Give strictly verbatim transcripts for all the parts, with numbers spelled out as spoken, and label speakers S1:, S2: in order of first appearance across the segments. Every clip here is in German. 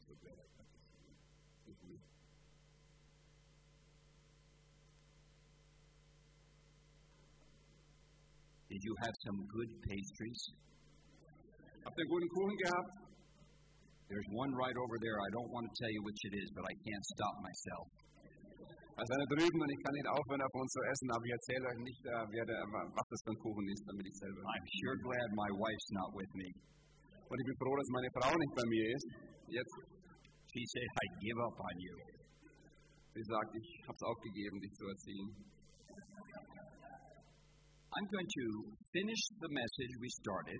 S1: so glad I got to see you. Thank you.
S2: Did you have some good pastries?
S1: Habt ihr guten Kuchen gehabt?
S2: There's one right over there. I don't want to tell you which it is, but I can't stop myself.
S1: Also einer drüben und ich kann nicht aufhören, auf uns zu essen, aber ich erzähle euch nicht, äh, wer der, was das für ein Kuchen ist, damit ich selber.
S2: I'm sure glad my wife's not with me.
S1: Und ich bin froh, dass meine Frau nicht bei mir ist. Jetzt.
S2: She said, I give up on you.
S1: Sie sagt, ich habe es aufgegeben, dich zu erziehen.
S2: I'm going to finish the message we started.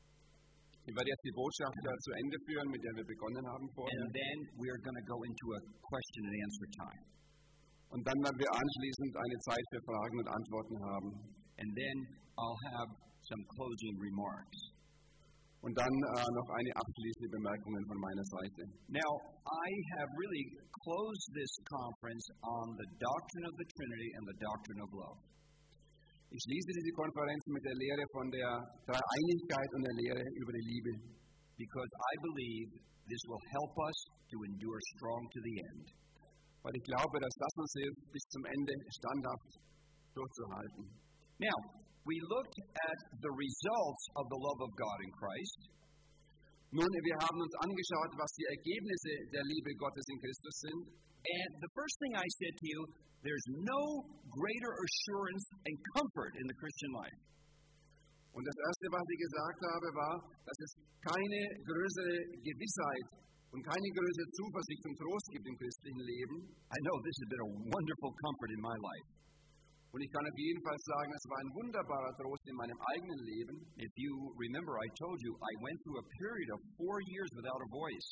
S1: Ich werde jetzt die Botschaft äh, zu Ende führen, mit der wir begonnen haben vorher.
S2: And then we're going to go into a question and answer time.
S1: Und dann werden wir anschließend eine Zeit für Fragen und Antworten haben.
S2: And then I'll have some closing remarks.
S1: Und dann äh, noch eine abschließende Bemerkung von meiner Seite.
S2: Now, I have really closed this conference on the doctrine of the Trinity and the doctrine of love.
S1: Ich schließe diese Konferenz mit der Lehre von der Dreieinigkeit und der Lehre über die Liebe.
S2: Because I believe this will help us to endure strong to the end.
S1: Weil ich glaube, dass das uns hilft, bis zum Ende standhaft durchzuhalten.
S2: Now, we looked at the results of the love of God in Christ.
S1: Nun, wir haben uns angeschaut, was die Ergebnisse der Liebe Gottes in Christus sind.
S2: And the first thing I said to you, there's no greater assurance and comfort in the Christian life.
S1: Und das Erste, was ich gesagt habe, war, dass es keine größere Gewissheit und keine größere Zuversicht und Trost gibt im christlichen Leben.
S2: I know this has been a wonderful comfort in my life.
S1: Und ich kann auf jeden Fall sagen, es war ein wunderbarer Trost in meinem eigenen Leben.
S2: If you remember, I told you I went through a period of four years without a voice.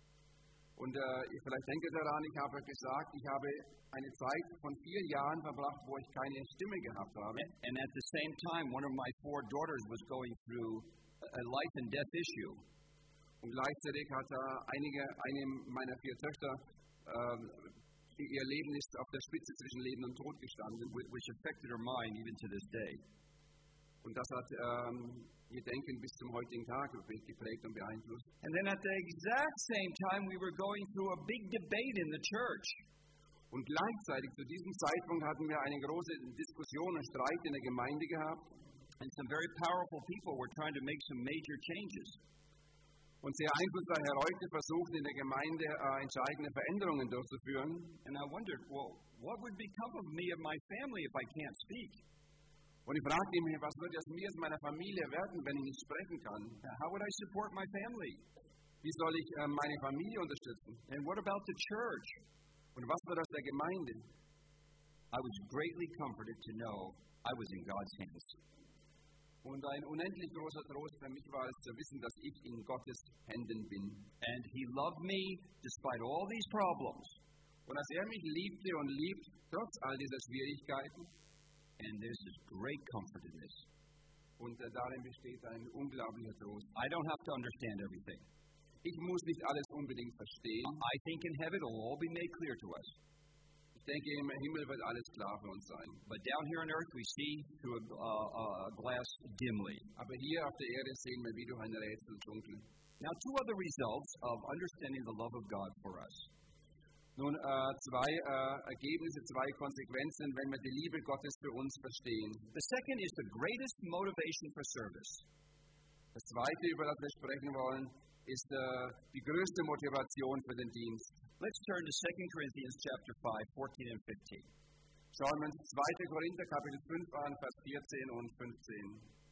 S1: Und äh, vielleicht denkt ihr daran, ich habe gesagt, ich habe eine Zeit von vier Jahren verbracht, wo ich keine Stimme gehabt habe.
S2: And at the same time, one of my four daughters was going through a life and death issue.
S1: Und gleichzeitig hat äh, einige, eine meiner vier Töchter, äh, ihr Leben ist auf der Spitze zwischen Leben und Tod gestanden,
S2: which affected her mind even to this day.
S1: Und das hat ähm, ihr Denken bis zum heutigen Tag geprägt und beeinflusst.
S2: And then at the exact same time, we were going through a big debate in the church.
S1: Und gleichzeitig zu diesem Zeitpunkt hatten wir eine große Diskussion und Streit in der Gemeinde gehabt.
S2: And some very powerful people were trying to make some major changes.
S1: Und sehr einflussreiche Leute versuchten in der Gemeinde äh, entscheidende Veränderungen durchzuführen.
S2: And I wondered, well, what would become of me and my family if I can't speak?
S1: Und ich fragte mich, was würde aus mir und meiner Familie werden, wenn ich nicht sprechen kann?
S2: How would I support my family?
S1: Wie soll ich äh, meine Familie unterstützen?
S2: And what about the church?
S1: Und was wird aus der Gemeinde?
S2: I was greatly comforted to know I was in God's hands.
S1: Und ein unendlich großer Trost für mich war es zu wissen, dass ich in Gottes Händen bin.
S2: And He loved me despite all these problems.
S1: Und dass er mich liebte und liebt, trotz all dieser Schwierigkeiten.
S2: And there's this great comfort in this.
S1: Und äh, darin besteht ein unglaublicher Trost.
S2: I don't have to understand everything.
S1: Ich muss nicht alles unbedingt verstehen.
S2: I think in heaven it will all be made clear to us.
S1: Ich denke, im Himmel wird alles klar für uns sein.
S2: But down here on earth we see through a, uh, a glass dimly.
S1: Aber hier auf der Erde sehen wir wie durch ein Rätsel dunkel.
S2: Now, two other results of understanding the love of God for us.
S1: Nun, äh, zwei äh, Ergebnisse, zwei Konsequenzen, wenn wir die Liebe Gottes für uns verstehen.
S2: The second is the greatest motivation for service.
S1: Das zweite, über das wir sprechen wollen, ist äh, die größte Motivation für den Dienst.
S2: Let's turn to Second Corinthians chapter five, fourteen and fifteen.
S1: Schauen wir uns zweiter Korinther Kapitel fünf an, Vers vierzehn und fünfzehn.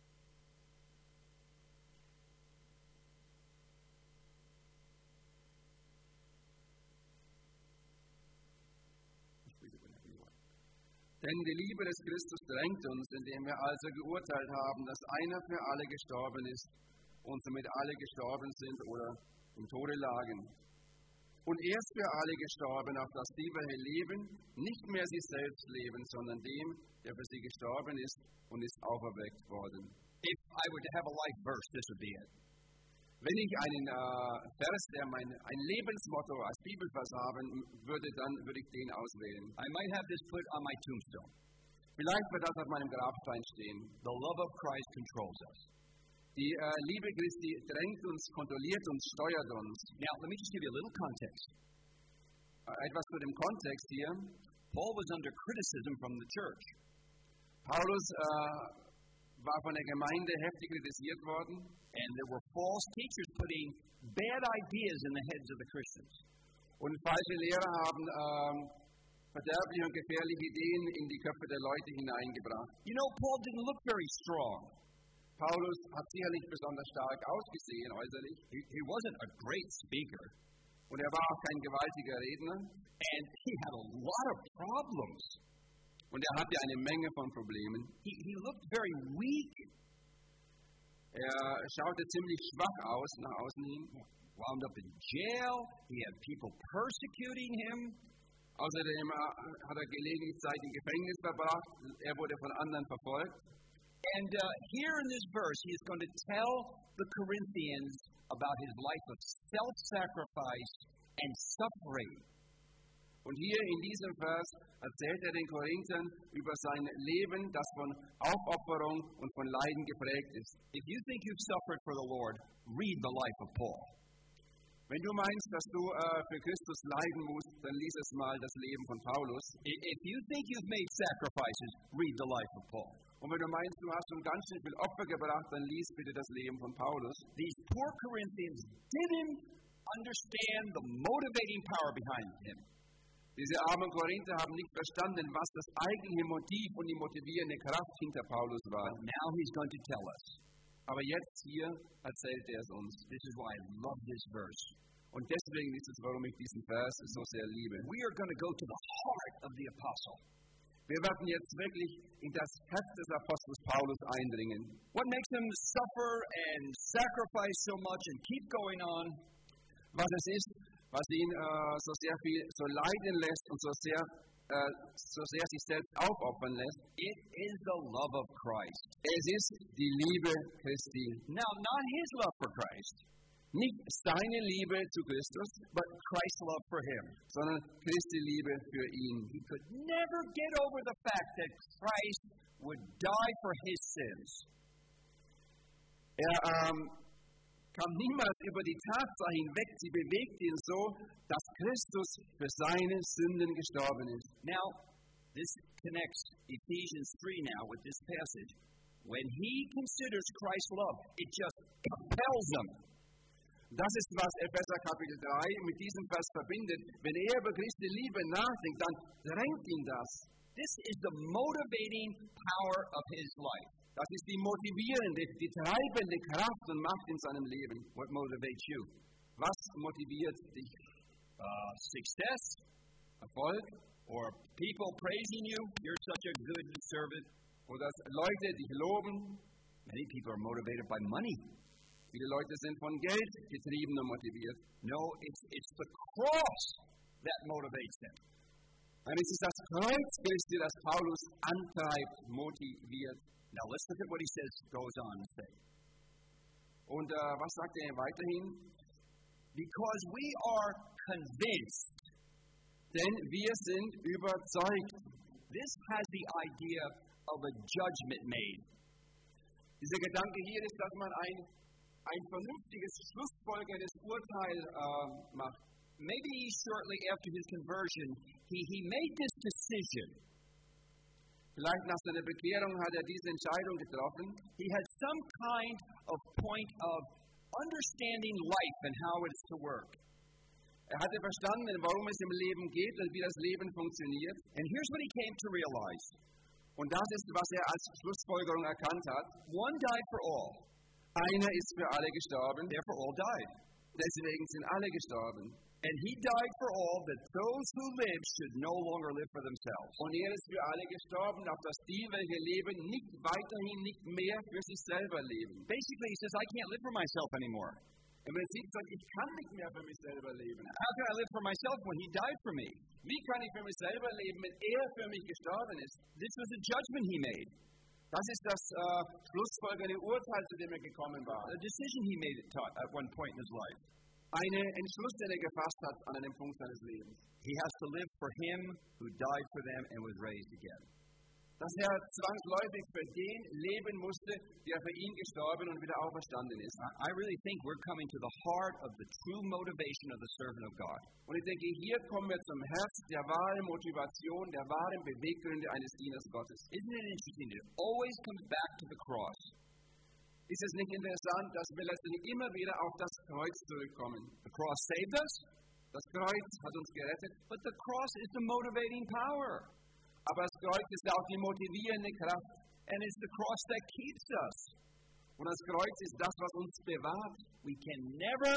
S1: Denn die Liebe des Christus drängt uns, indem wir also geurteilt haben, dass einer für alle gestorben ist und somit alle gestorben sind oder im Tode lagen. Und er ist für alle gestorben, auf dass die, welche leben, nicht mehr sich selbst leben, sondern dem, der für sie gestorben ist und ist auferweckt worden.
S2: If I were to have a life verse, this would be it.
S1: Wenn ich einen äh, Vers, der mein ein Lebensmotto als Bibelvers haben würde, dann würde ich den auswählen.
S2: I might have this put on my tombstone.
S1: Vielleicht wird das auf meinem Grabstein stehen.
S2: The love of Christ controls us.
S1: Die äh, Liebe Christi drängt uns, kontrolliert uns, steuert uns.
S2: Now, let me just give you a little context.
S1: Äh, etwas zu dem Kontext hier.
S2: Paul was under criticism from the church.
S1: Paulus äh, war von der Gemeinde heftig kritisiert worden.
S2: And there were false teachers putting bad ideas in the heads of the Christians.
S1: Und falsche Lehrer haben ähm, verderbliche und gefährliche Ideen in die Köpfe der Leute hineingebracht.
S2: You know, Paul didn't look very strong.
S1: Paulus hat sicher nicht besonders stark ausgesehen äußerlich.
S2: He, he wasn't a great speaker.
S1: Und er war auch kein gewaltiger Redner.
S2: And he had a lot of problems.
S1: Und er hatte eine Menge von Problemen.
S2: He, he looked very weak.
S1: Er schaute ziemlich schwach aus nach außen hin.
S2: Wound up in jail. He had people persecuting him.
S1: Außerdem hat er gelegentlich Zeit im Gefängnis verbracht. Er wurde von anderen verfolgt.
S2: And uh, here in this verse, he is going to tell the Corinthians about his life of self-sacrifice and suffering.
S1: Und hier in diesem Vers erzählt er den Korinthern über sein Leben, das von Aufopferung und von Leiden geprägt ist.
S2: If you think you've suffered for the Lord, read the life of Paul.
S1: Wenn du meinst, dass du äh, für Christus leiden musst, dann lies es mal das Leben von Paulus.
S2: If you think you've made sacrifices, read the life of Paul.
S1: Und wenn du meinst, du hast schon ganz schön viel Opfer gebracht, dann lies bitte das Leben von Paulus.
S2: These poor Corinthians didn't understand the motivating power behind him.
S1: Diese armen Korinther haben nicht verstanden, was das eigentliche Motiv und die motivierende Kraft hinter Paulus war.
S2: But now he's going to tell us.
S1: Aber jetzt hier erzählt er es uns.
S2: This is why I love this verse.
S1: Und deswegen ist es, warum ich diesen Vers so sehr liebe.
S2: We are going to go to the heart of the apostle.
S1: Wir werden jetzt wirklich in das Herz des Apostels Paulus eindringen.
S2: What makes him suffer and sacrifice so much and keep going on?
S1: Was es ist, was ihn äh, so sehr viel so leiden lässt und so sehr, äh, so sehr sich selbst aufopfern lässt.
S2: It is the love of Christ.
S1: Es ist die Liebe Christi.
S2: Now, not his love for Christ.
S1: Nicht seine Liebe zu Christus,
S2: but Christ's love for him.
S1: Sondern Christi Liebe für ihn.
S2: He could never get over the fact that Christ would die for his sins.
S1: Er ähm, kam niemals über die Tatsache hinweg, sie bewegte ihn so, dass Christus für seine Sünden gestorben ist.
S2: Now, this connects Ephesians three now with this passage. When he considers Christ's love, it just compels him.
S1: Das ist, was Epheser Kapitel drei mit diesem Vers verbindet. Wenn er über Christi Liebe nachdenkt, dann drängt ihn das.
S2: This is the motivating power of his life.
S1: Das ist die motivierende, die treibende Kraft und Macht in seinem Leben.
S2: What motivates you?
S1: Was motiviert dich?
S2: Uh, success,
S1: Erfolg,
S2: or people praising you. You're such a good servant.
S1: Oder dass Leute dich loben.
S2: Many people are motivated by money.
S1: Viele Leute sind von Geld getrieben und motiviert.
S2: No, it's it's the cross that motivates them.
S1: Und es ist das Kreuz Christi, das Paulus antreibt, motiviert.
S2: Now let's look at what he says goes on to say.
S1: Und uh, was sagt er weiterhin?
S2: Because we are convinced.
S1: Denn wir sind überzeugt.
S2: This has the idea of a judgment made.
S1: Dieser Gedanke hier ist, dass man ein, ein vernünftiges, schlussfolgerndes Urteil uh, macht.
S2: Maybe shortly after his conversion, he, he made this decision.
S1: Vielleicht nach seiner Bekehrung hat er diese Entscheidung getroffen.
S2: He had some kind of point of understanding life and how it is to work.
S1: Er hatte verstanden, warum es im Leben geht und wie das Leben funktioniert.
S2: And here's what he came to realize.
S1: Und das ist, was er als Schlussfolgerung erkannt hat.
S2: One died for all.
S1: Einer ist für alle gestorben.
S2: Therefore all died.
S1: Deswegen sind alle gestorben.
S2: And he died for all, that those who live should no longer live for themselves.
S1: Und er ist für alle gestorben, auf dass die, welche leben, nicht weiterhin, nicht mehr für sich selber leben.
S2: Basically, he says, I can't live for myself anymore.
S1: Im Prinzip sagt, ich kann nicht mehr für mich selber leben.
S2: How can I live for myself when he died for me?
S1: Wie kann ich für mich selber leben, wenn er für mich gestorben ist?
S2: This was a judgment he made.
S1: Das ist das uh, schlussfolgernde Urteil, zu dem er gekommen war.
S2: A decision he made at one point in his life.
S1: Eine Entschluss, den er gefasst hat an einem Punkt seines Lebens.
S2: He has to live for him who died for them and was raised again.
S1: dass er zwangsläufig für den leben musste, der für ihn gestorben und wieder auferstanden ist.
S2: I really think we're coming to the heart of the true motivation of the servant of God.
S1: Und ich denke, hier kommen wir zum Herz der wahren Motivation, der wahren Beweggründe eines Dieners Gottes.
S2: Isn't it interesting? It always comes back to the cross.
S1: Ist es nicht interessant, dass wir letztendlich immer wieder auf das Kreuz zurückkommen?
S2: The cross saved us,
S1: Das Kreuz hat uns gerettet,
S2: but the cross is the motivating power.
S1: aber das Kreuz ist auch die motivierende Kraft.
S2: And it's the cross that keeps us.
S1: Und das Kreuz ist das, was uns bewahrt.
S2: We can never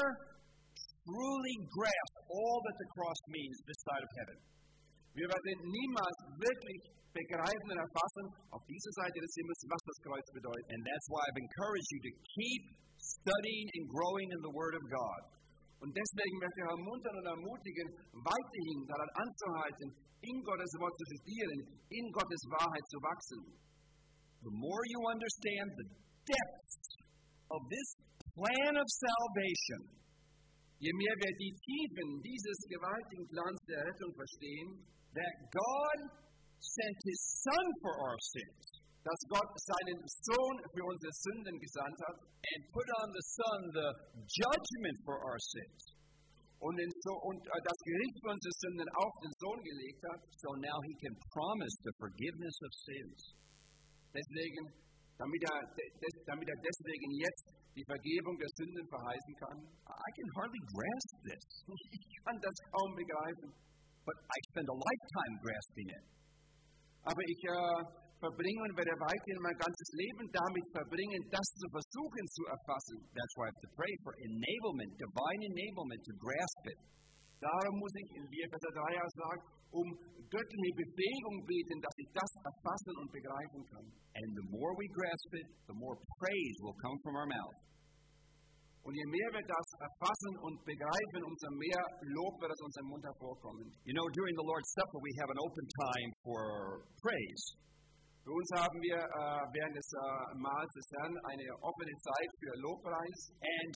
S2: truly grasp all that the cross means this side of heaven.
S1: Wir werden niemals wirklich begreifen und erfassen auf dieser Seite des Himmels, was das Kreuz bedeutet.
S2: And that's why I've encouraged you to keep studying and growing in the Word of God.
S1: Und deswegen möchte ich ermuntern und ermutigen, weiterhin daran anzuhalten, in Gottes Wort zu studieren, in Gottes Wahrheit zu wachsen.
S2: The more you understand the depths of this plan of salvation,
S1: Je mehr wir die Tiefen dieses gewaltigen Plans der Rettung verstehen,
S2: that God sent His Son for our sins,
S1: dass Gott seinen Sohn für unsere Sünden gesandt hat
S2: and put on the Son the judgment for our sins.
S1: und, den so und äh, das Gericht für unsere Sünden auf den Sohn gelegt hat,
S2: So now He can promise the forgiveness of sins.
S1: deswegen, damit er, des, damit er deswegen jetzt die Vergebung der Sünden verheißen kann.
S2: I can hardly grasp this,
S1: Ich kann das kaum begreifen,
S2: but I spend a lifetime grasping it.
S1: aber ich äh, verbringe und werde weiterhin mein ganzes Leben damit verbringen, das zu versuchen zu erfassen.
S2: That's why I have to pray for enablement, divine enablement to grasp it.
S1: Darum muss ich, wie Epheser drei auch sagt, um göttliche Befähigung beten, dass ich das erfassen und begreifen kann.
S2: And the more we grasp it, the more praise will come from our mouth.
S1: Und je mehr wir das erfassen und begreifen, umso mehr Lob wird aus unserem Mund hervorkommen.
S2: You know, during the Lord's Supper, we have an open time for praise.
S1: Für uns haben wir äh, während des äh, Mahls des Herrn eine offene Zeit für Lobpreis.
S2: And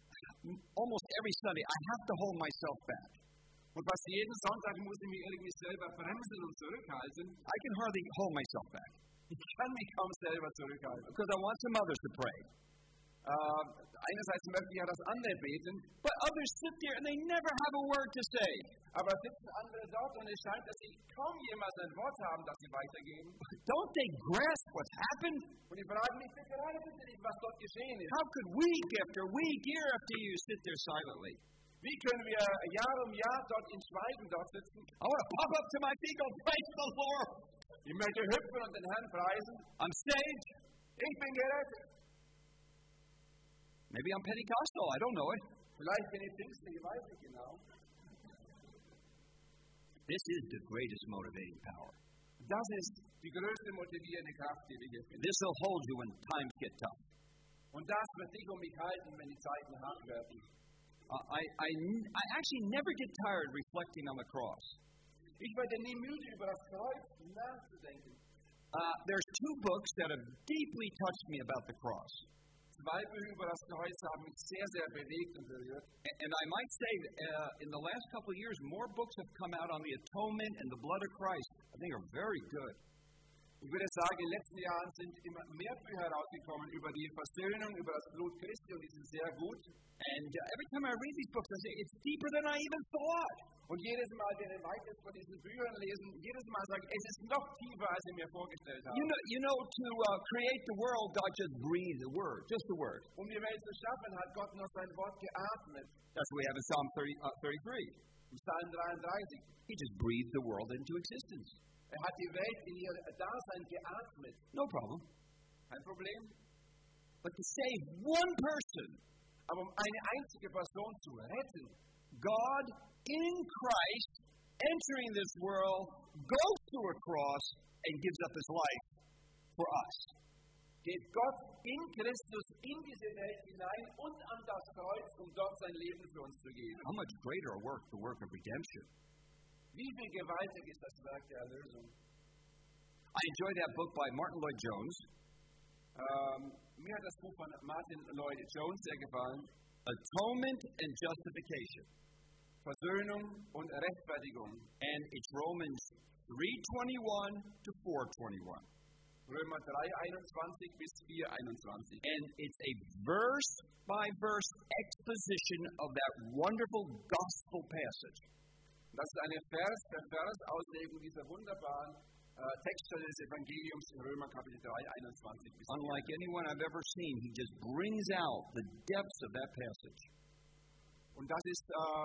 S2: almost every Sunday, I have to hold myself back.
S1: Und fast jeden Sonntag muss ich mich irgendwie selber bremsen und zurückhalten.
S2: I can hardly hold myself back
S1: Ich kann mich kaum selber zurückhalten.
S2: because I want some others to pray.
S1: Äh, einerseits möchte ich ja das andere beten,
S2: But others sit there and they never have a word to say.
S1: aber sitzen andere dort und es scheint, dass sie kaum jemals ein Wort haben, das sie weitergeben.
S2: Don't they grasp what's happened?
S1: Und ich frage mich gerade bitte nicht, was dort geschehen ist.
S2: How could week after week, year after year, sit there silently?
S1: Wie können wir Jahr um Jahr dort in Schweigen dort sitzen?
S2: I want to pop up to my feet and go, praise the Lord.
S1: Ich möchte hüpfen und den Herrn preisen.
S2: I'm saved.
S1: Ich bin gerettet.
S2: Maybe I'm Pentecostal. I don't know it.
S1: Vielleicht bin ich Pfingsten, ich weiß nicht genau.
S2: This is the greatest motivating power.
S1: Das ist die größte motivierende Kraft, die wir hier finden.
S2: This will hold you when times get tough.
S1: Und das wird dich um mich halten, wenn die Zeiten hart werden.
S2: Uh, I, I, I actually never get tired reflecting on the cross.
S1: Ich werde nie müde, über das Kreuz nachzudenken.
S2: Uh, there's two books that have deeply touched me about the cross.
S1: Zwei Bücher über das Kreuz haben mich sehr, sehr bewegt und berührt.
S2: And, and I might say, uh, in the last couple of years, more books have come out on the atonement and the blood of Christ. I think are very good.
S1: Ich würde sagen, in den letzten Jahren sind immer mehr Bücher herausgekommen über die Versöhnung, über das Blut Christi und die sind sehr gut.
S2: And uh, every time I read these books, I say, it's deeper than I even thought.
S1: Und jedes Mal, wenn ich weiteres von diesen Büchern lesen, jedes Mal sage ich, es ist noch tiefer, als ich mir vorgestellt habe.
S2: You know, you know to uh, create the world, God just breathed the word, just the word.
S1: Um die Welt zu schaffen, hat Gott noch sein Wort geatmet.
S2: That's what we have in Psalm thirty, uh, thirty-three.
S1: Im Psalm dreiunddreißig.
S2: He just breathed the world into existence.
S1: Er hat die Welt in ihr Dasein geatmet.
S2: No problem.
S1: Kein Problem.
S2: But to save one person,
S1: Aber um eine einzige Person zu retten,
S2: God in Christ entering this world goes through a cross and gives up his life for us.
S1: geht Gott in Christus in diese Welt hinein und an das Kreuz, um dort sein Leben für uns zu geben.
S2: How much greater a work, the work of redemption.
S1: Wie viel gewaltig ist das Werk der Erlösung?
S2: I enjoy that book by Martin Lloyd-Jones,
S1: Ähm, mir hat das Buch von Martin Lloyd Jones sehr gefallen.
S2: Atonement and Justification.
S1: Versöhnung und Rechtfertigung.
S2: And it's Romans three twenty-one to four twenty-one.
S1: Römer drei, einundzwanzig bis vier, einundzwanzig.
S2: And it's a verse-by-verse exposition of that wonderful gospel passage.
S1: Das ist eine Vers-für-Vers-Auslegung dieser wunderbaren äh, Textstelle des Evangeliums in Römer Kapitel drei, einundzwanzig bis vier.
S2: Unlike anyone I've ever seen, he just brings out the depths of that passage.
S1: Und das ist äh,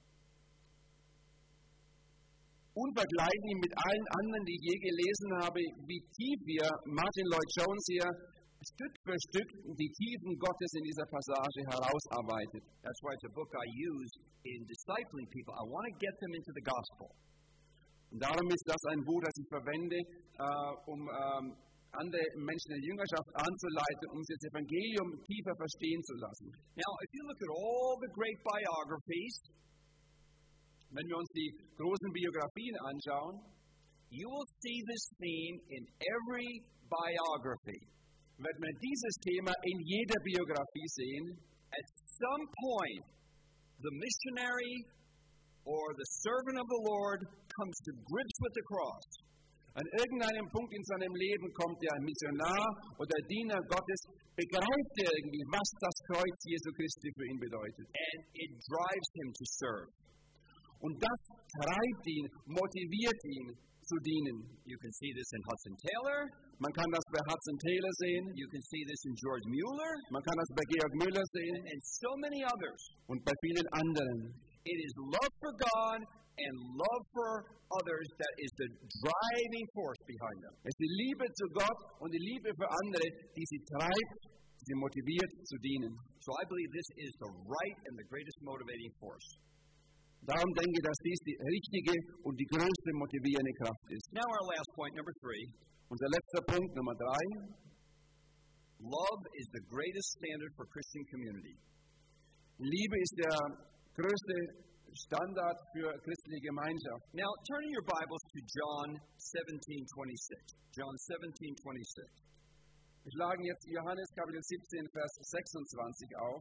S1: unvergleichlich mit allen anderen, die ich je gelesen habe, wie tief wir, Martin Lloyd Jones hier, Stück für Stück die Tiefen Gottes in dieser Passage herausarbeitet.
S2: That's why it's a book I use in discipling people. I want to get them into the gospel.
S1: Und darum ist das ein Buch, das ich verwende, äh, um ähm, andere Menschen in der Jüngerschaft anzuleiten, um das Evangelium tiefer verstehen zu lassen.
S2: Now, if you look at all the great biographies,
S1: wenn wir uns die großen Biografien anschauen,
S2: you will see this theme in every biography.
S1: Wird man dieses Thema in jeder Biografie sehen.
S2: At some point, the missionary or the servant of the Lord comes to grips with the cross.
S1: An irgendeinem Punkt in seinem Leben kommt der Missionar oder Diener Gottes, begreift er irgendwie, was das Kreuz Jesu Christi für ihn bedeutet.
S2: And it drives him to serve.
S1: Und das treibt ihn, motiviert ihn zu dienen.
S2: You can see this in Hudson Taylor.
S1: Man kann das bei Hudson Taylor sehen.
S2: You can see this in George Mueller.
S1: Man kann das bei Georg Müller sehen.
S2: And so many others.
S1: Und bei vielen anderen.
S2: It is love for God and love for others that is the driving force behind them.
S1: Es ist die Liebe zu Gott und die Liebe für andere, die sie treibt, sie motiviert zu dienen.
S2: So I believe this is the right and the greatest motivating force.
S1: Darum denke ich, dass dies die richtige und die größte motivierende Kraft ist.
S2: Now our last point, number three.
S1: Unser letzter Punkt, Nummer drei.
S2: Love is the greatest standard for Christian community.
S1: Liebe ist der größte Standard für christliche Gemeinschaft.
S2: Now turn in your Bibles to John seventeen twenty-six. John seventeen twenty-six.
S1: Wir schlagen jetzt Johannes Kapitel siebzehn, Vers sechsundzwanzig auf.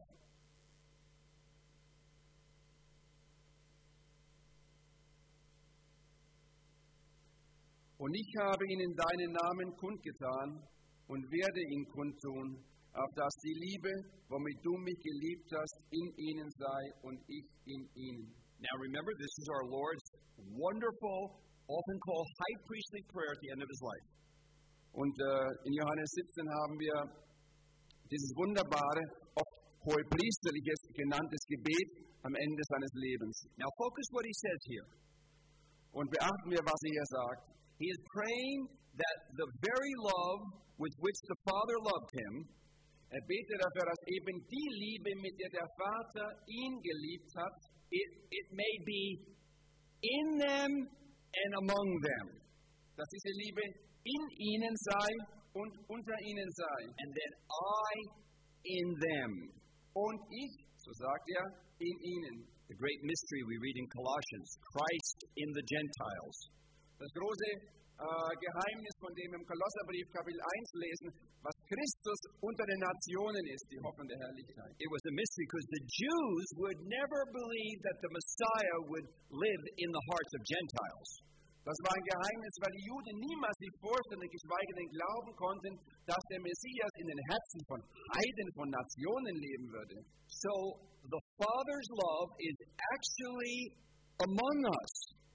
S1: Und ich habe ihnen deinen Namen kundgetan und werde ihn kundtun, auf dass die Liebe, womit du mich geliebt hast, in ihnen sei und ich in ihnen.
S2: Now remember, this is our Lord's wonderful, often called high priestly prayer at the end of his life.
S1: Und äh, in Johannes siebzehn haben wir dieses wunderbare, oft hohepriesterliches genanntes Gebet am Ende seines Lebens.
S2: Now focus what he says here.
S1: Und beachten wir, was er hier sagt.
S2: He is praying that the very love with which the Father loved him,
S1: er betet dafür, dass eben die Liebe, mit der der Vater ihn geliebt hat,
S2: it, it may be in them and among them.
S1: Dass diese Liebe in ihnen sei und unter ihnen sei.
S2: And then I in them.
S1: Und ich, so sagt er, in ihnen.
S2: The great mystery we read in Colossians, Christ in the Gentiles.
S1: Das große äh, Geheimnis, von dem im Kolosserbrief Kapitel eins lesen, was Christus unter den Nationen ist, die hoffende Herrlichkeit.
S2: It was a mystery because the Jews would never believe that the Messiah would live in the hearts of Gentiles.
S1: Das war ein Geheimnis, weil die Juden niemals sich vorstellen, geschweige denn glauben konnten, dass der Messias in den Herzen von Heiden, von Nationen leben würde.
S2: So the Father's love is actually among us.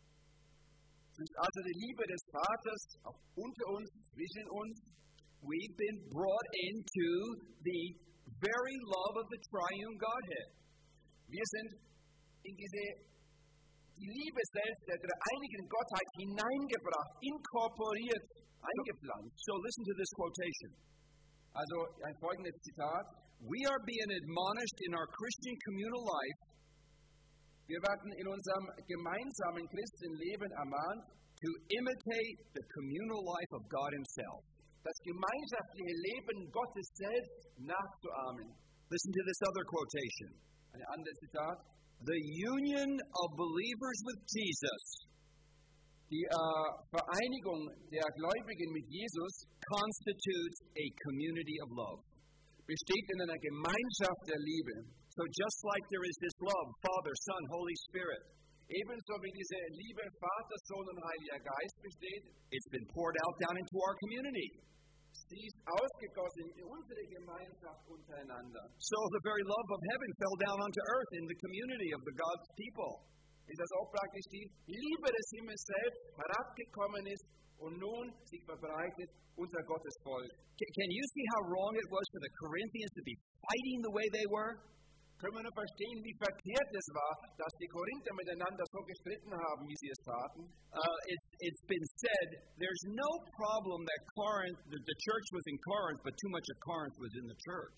S1: Es ist also die Liebe des Vaters auch unter uns, zwischen uns.
S2: We've been brought into the very love of the triune Godhead.
S1: Wir sind in diese die Liebe selbst der dreieinigen Gottheit hineingebracht, inkorporiert, eingepflanzt.
S2: So listen to this quotation.
S1: Also ein folgendes Zitat.
S2: We are being admonished in our Christian communal life.
S1: Wir werden in unserem gemeinsamen Christenleben ermahnt,
S2: to imitate the communal life of God Himself.
S1: Das gemeinschaftliche Leben Gottes selbst nachzuahmen.
S2: Listen to this other quotation.
S1: Ein anderes Zitat.
S2: The union of believers with Jesus,
S1: die uh, Vereinigung der Gläubigen mit Jesus,
S2: constitutes a community of love.
S1: Besteht in einer Gemeinschaft der Liebe.
S2: So just like there is this love, Father, Son, Holy Spirit,
S1: ebenso wie diese Liebe Vater, Sohn und Heiliger Geist besteht,
S2: it's been poured out down into our community.
S1: Sie ist ausgegossen in unsere Gemeinschaft untereinander.
S2: So the very love of heaven fell down onto earth in the community of the God's people.
S1: Ist das auch praktisch die Liebe des Himmels selbst herabgekommen ist und nun sich verbreitet unter Gottes Volk.
S2: Can, can you see how wrong it was for the Corinthians to be fighting the way they were?
S1: Können wir nur verstehen, wie verkehrt es war, dass die Korinther miteinander so gestritten haben, wie sie es taten?
S2: Uh, it's, it's been said there's no problem that Corinth, the, the church was in Corinth, but too much of Corinth was in the church.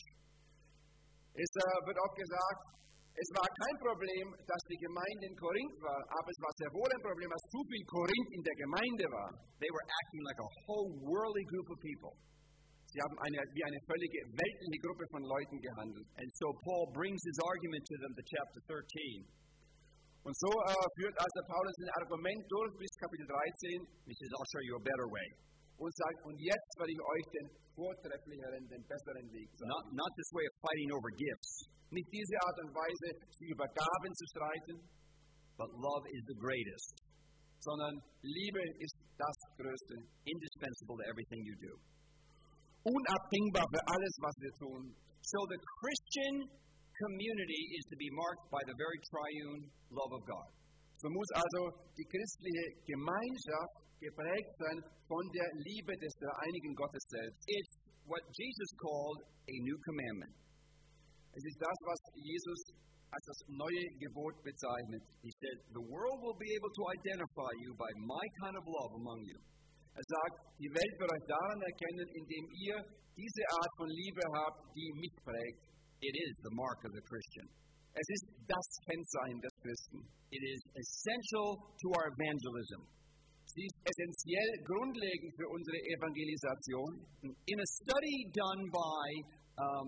S1: Es äh, wird auch gesagt, es war kein Problem, dass die Gemeinde in Korinth war, aber es war sehr wohl ein Problem, dass zu viel Korinth in der Gemeinde war.
S2: They were acting like a whole worldly group of people.
S1: Sie haben eine, wie eine völlige weltliche Gruppe von Leuten gehandelt.
S2: And so Paul brings his argument to them to chapter thirteen.
S1: Und so äh, führt also Paulus ein Argument durch bis Kapitel dreizehn.
S2: He says, I'll show you a better way.
S1: Und sagt, und jetzt werde ich euch den vortrefflicheren, den besseren Weg sagen.
S2: Not, not this way of fighting over gifts.
S1: Nicht diese Art und Weise, sich über Gaben zu streiten,
S2: but love is the greatest,
S1: sondern Liebe ist das Größte,
S2: indispensable to everything you do.
S1: Unabdingbar für alles, was wir tun.
S2: So the Christian community is to be marked by the very triune love of God.
S1: So muss also die christliche Gemeinschaft geprägt sein von der Liebe des dreieinigen Gottes selbst.
S2: It's what Jesus called a new commandment.
S1: Es ist das, was Jesus als das neue Gebot bezeichnet.
S2: He said, the world will be able to identify you by my kind of love among you.
S1: Er sagt, die Welt wird euch daran erkennen, indem ihr diese Art von Liebe habt, die mich prägt.
S2: It is the mark of the Christian.
S1: Es ist das Kennzeichen des Christen.
S2: It is essential to our evangelism.
S1: Sie ist essentiell grundlegend für unsere Evangelisation.
S2: In a study done by um,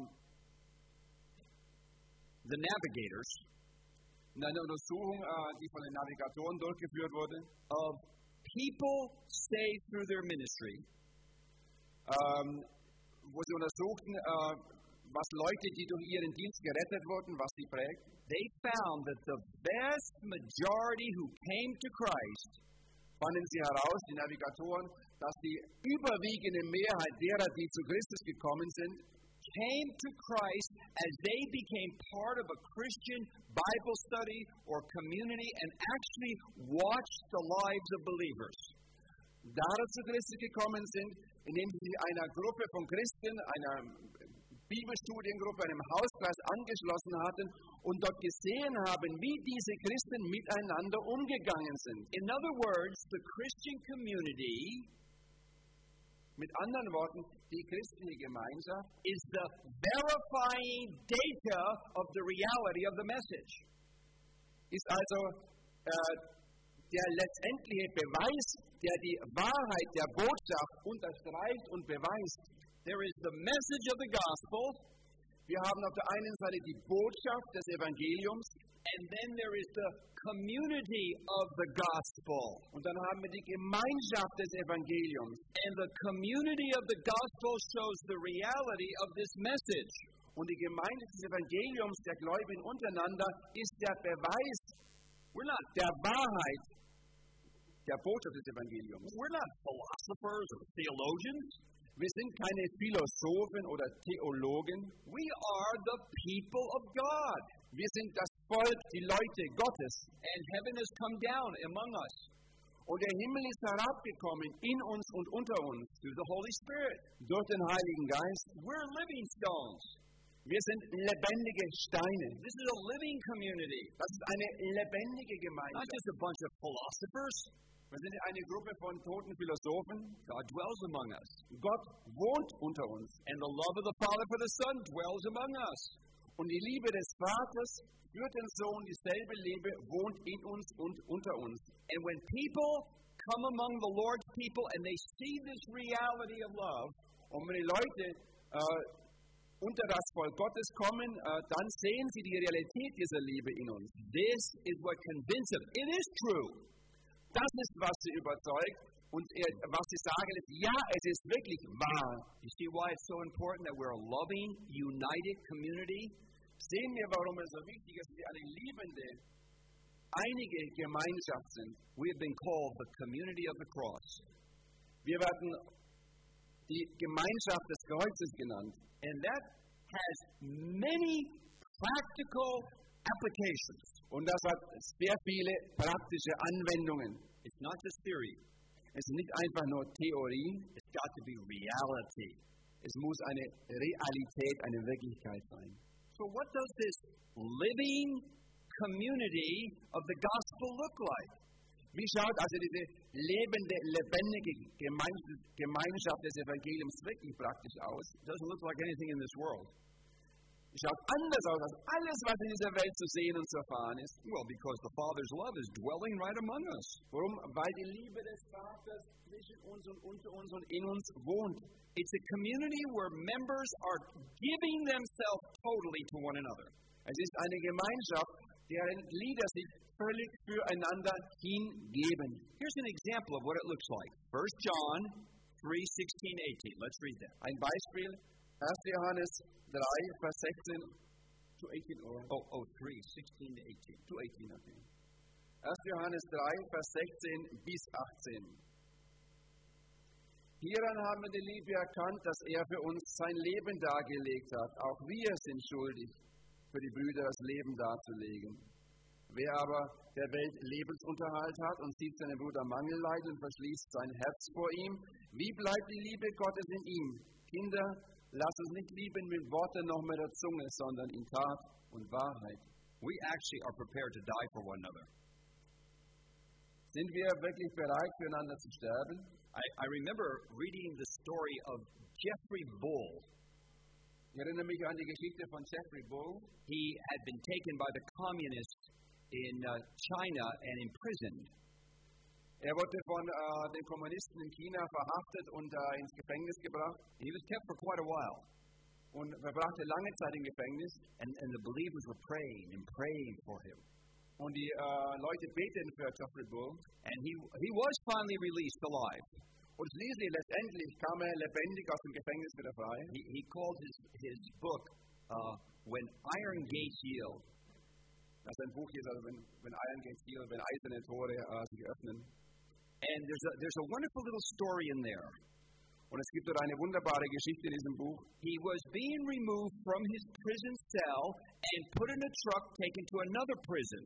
S2: the navigators,
S1: in einer Untersuchung, die von den Navigatoren durchgeführt wurde,
S2: of people saved through their ministry,
S1: ähm, wo sie untersuchten, äh, was Leute, die durch ihren Dienst gerettet wurden, was sie prägt.
S2: They found that the vast majority who came to Christ,
S1: fanden sie heraus, die Navigatoren, dass die überwiegende Mehrheit derer, die zu Christus gekommen sind,
S2: came to Christ as they became part of a Christian Bible study or community and actually watched the lives of believers.
S1: Daran zu Christus gekommen sind, indem sie einer Gruppe von Christen, einer Bibelstudiengruppe, einem Hauskreis angeschlossen hatten und dort gesehen haben, wie diese Christen miteinander umgegangen sind.
S2: In other words, the Christian community,
S1: mit anderen Worten, die christliche Gemeinschaft
S2: is the verifying data of the reality of the message.
S1: Ist also äh, der letztendliche Beweis, der die Wahrheit der Botschaft unterstreicht und beweist.
S2: There is the message of the gospel.
S1: Wir haben auf der einen Seite die Botschaft des Evangeliums,
S2: and then there is the community of the gospel.
S1: Und dann haben wir die Gemeinschaft des Evangeliums.
S2: And the community of the gospel shows the reality of this message.
S1: Und die Gemeinde des Evangeliums der Gläubigen untereinander ist der Beweis
S2: We're not
S1: der Wahrheit der Botschaft des Evangeliums.
S2: We're not philosophers or theologians.
S1: Wir sind keine Philosophen oder Theologen.
S2: We are the people of God.
S1: Wir sind das Volk, die Leute Gottes.
S2: And heaven has come down among us.
S1: Und der Himmel ist herabgekommen in uns und unter uns.
S2: Through the Holy Spirit.
S1: Durch den Heiligen Geist.
S2: We're living stones.
S1: Wir sind lebendige Steine.
S2: This is a living community.
S1: Das ist eine lebendige Gemeinschaft.
S2: Not just a bunch of philosophers.
S1: Wir sind eine Gruppe von toten Philosophen.
S2: God dwells among us.
S1: Gott wohnt unter uns.
S2: And the love of the Father for the Son dwells among us.
S1: Und die Liebe des Vaters für den Sohn, dieselbe Liebe, wohnt in uns und unter uns.
S2: And when people come among the Lord's people and they see this reality of love,
S1: und wenn die Leute äh, unter das Volk Gottes kommen, äh, dann sehen sie die Realität dieser Liebe in uns.
S2: This is what convinces them. It is true.
S1: Das ist, was sie überzeugt. Und er, was sie sagen, ist, ja, es ist wirklich wahr.
S2: You see why it's so important that we're a loving, united community?
S1: Sehen wir, warum es so wichtig ist, dass wir eine liebende, einige Gemeinschaft sind.
S2: We have been called the community of the cross.
S1: Wir werden die Gemeinschaft des Kreuzes genannt.
S2: And that has many practical applications.
S1: Und das hat sehr viele praktische Anwendungen.
S2: It's not just theory.
S1: Es ist nicht einfach nur Theorie,
S2: It's got to be reality.
S1: es muss eine Realität, eine Wirklichkeit sein.
S2: So what does this living community of the gospel look like?
S1: Wie schaut also diese lebende, lebendige Gemeinschaft des Evangeliums wirklich praktisch aus?
S2: It doesn't look like anything in this world.
S1: Es schaut anders aus als alles, was in dieser Welt zu sehen und zu erfahren ist.
S2: Well, because the Father's love is dwelling right among us.
S1: Warum? Weil die Liebe des Vaters zwischen uns und unter uns und in uns wohnt.
S2: It's a community where members are giving themselves totally to one another.
S1: Es ist eine Gemeinschaft, deren Glieder sich völlig füreinander hingeben.
S2: Here's an example of what it looks like. First John three sixteen eighteen. Let's read that.
S1: Ein Beispiel, erster Johannes drei, Vers sechzehn to eighteen. Or,
S2: Oh, oh, three sixteen to eighteen.
S1: to eighteen, okay. erster Johannes drei, Vers sechzehn bis achtzehn. Hieran haben wir die Liebe erkannt, dass er für uns sein Leben dargelegt hat. Auch wir sind schuldig, für die Brüder das Leben darzulegen. Wer aber der Welt Lebensunterhalt hat und sieht seinen Bruder Mangel leiden und verschließt sein Herz vor ihm, wie bleibt die Liebe Gottes in ihm? Kinder, lasst uns nicht lieben mit Worten noch mit der Zunge, sondern in Tat und Wahrheit.
S2: We actually are prepared to die for one another.
S1: Sind wir wirklich bereit, füreinander zu sterben?
S2: I, I remember reading the story of Jeffrey Bull.
S1: Ich erinnere mich an die Geschichte von Jeffrey Bull.
S2: He had been taken by the communists in uh, China and imprisoned.
S1: Er wurde von äh, den Kommunisten in China verhaftet und äh, ins Gefängnis gebracht.
S2: He was kept for quite a while.
S1: Und verbrachte lange Zeit im Gefängnis.
S2: And, and the believers were praying and praying for him.
S1: Und die äh, Leute beteten für Jeffrey Bull.
S2: And he, he was finally released alive.
S1: Und schließlich, letztendlich, kam er lebendig aus dem Gefängnis wieder frei.
S2: He, he called his, his book, uh, When Iron Gates Yield.
S1: Das ist ein Buch hier, also wenn, wenn Iron Gates Yield, wenn eiserne Tore äh, sich öffnen.
S2: And there's a, there's a wonderful little story in there.
S1: Und es gibt dort eine wunderbare Geschichte in diesem Buch.
S2: He was being removed from his prison cell and put in a truck taken to another prison.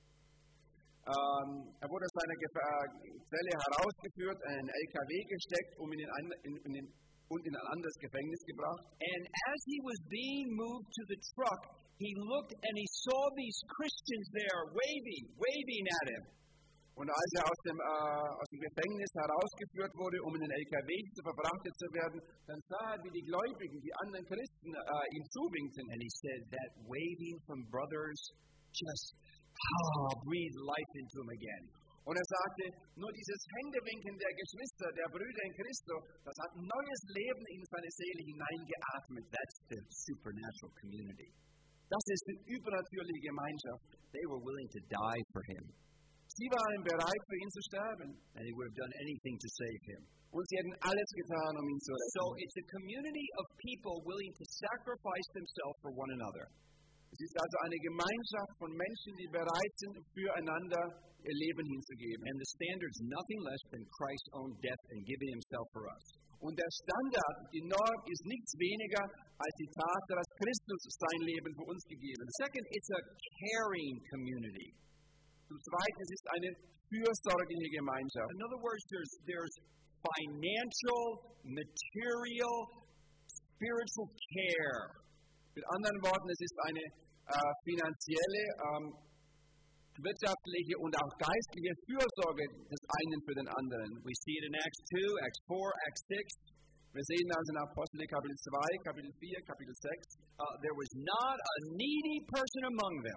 S1: Ähm, er wurde aus seiner Ge- äh, Zelle herausgeführt, in einen L K W gesteckt um in den, in, in den, und in ein anderes Gefängnis gebracht.
S2: And as he was being moved to the truck, he looked and he saw these Christians there waving, waving at him.
S1: Und als er aus dem, äh, aus dem Gefängnis herausgeführt wurde, um in den L K W zu verfrachtet zu werden, dann sah er, wie die Gläubigen, die anderen Christen äh, ihm zuwinkten.
S2: And he said that waving from brothers just ah, breathed life into him again.
S1: Und er sagte, nur dieses Händewinken der Geschwister, der Brüder in Christo, das hat neues Leben in seine Seele hineingeatmet.
S2: That's the supernatural community.
S1: Das ist die übernatürliche Gemeinschaft.
S2: They were willing to die for him.
S1: Sie waren bereit, für ihn zu sterben.
S2: And they would have done anything to save him.
S1: Und sie hätten alles getan, um ihn zu retten.
S2: So it's a community of people willing to sacrifice themselves for one another.
S1: Es ist also eine Gemeinschaft von Menschen, die bereit sind, füreinander ihr Leben hinzugeben.
S2: And the standard's nothing less than Christ's own death and giving himself for us.
S1: Und der Standard, die Norm, ist nichts weniger als die Tatsache, dass Christus sein Leben für uns gegeben hat.
S2: Second, it's a caring community.
S1: Zum Zweiten, es ist eine fürsorgliche Gemeinschaft.
S2: In other words, there's, there's financial, material, spiritual care.
S1: Mit anderen Worten, es ist eine äh, finanzielle, ähm, wirtschaftliche und auch geistliche Fürsorge des einen für den anderen.
S2: We see it in Acts two, Acts four, Acts six.
S1: Wir sehen also in Apostel Kapitel zwei, Kapitel vier, Kapitel sechs.
S2: Uh, there was not a needy person among them.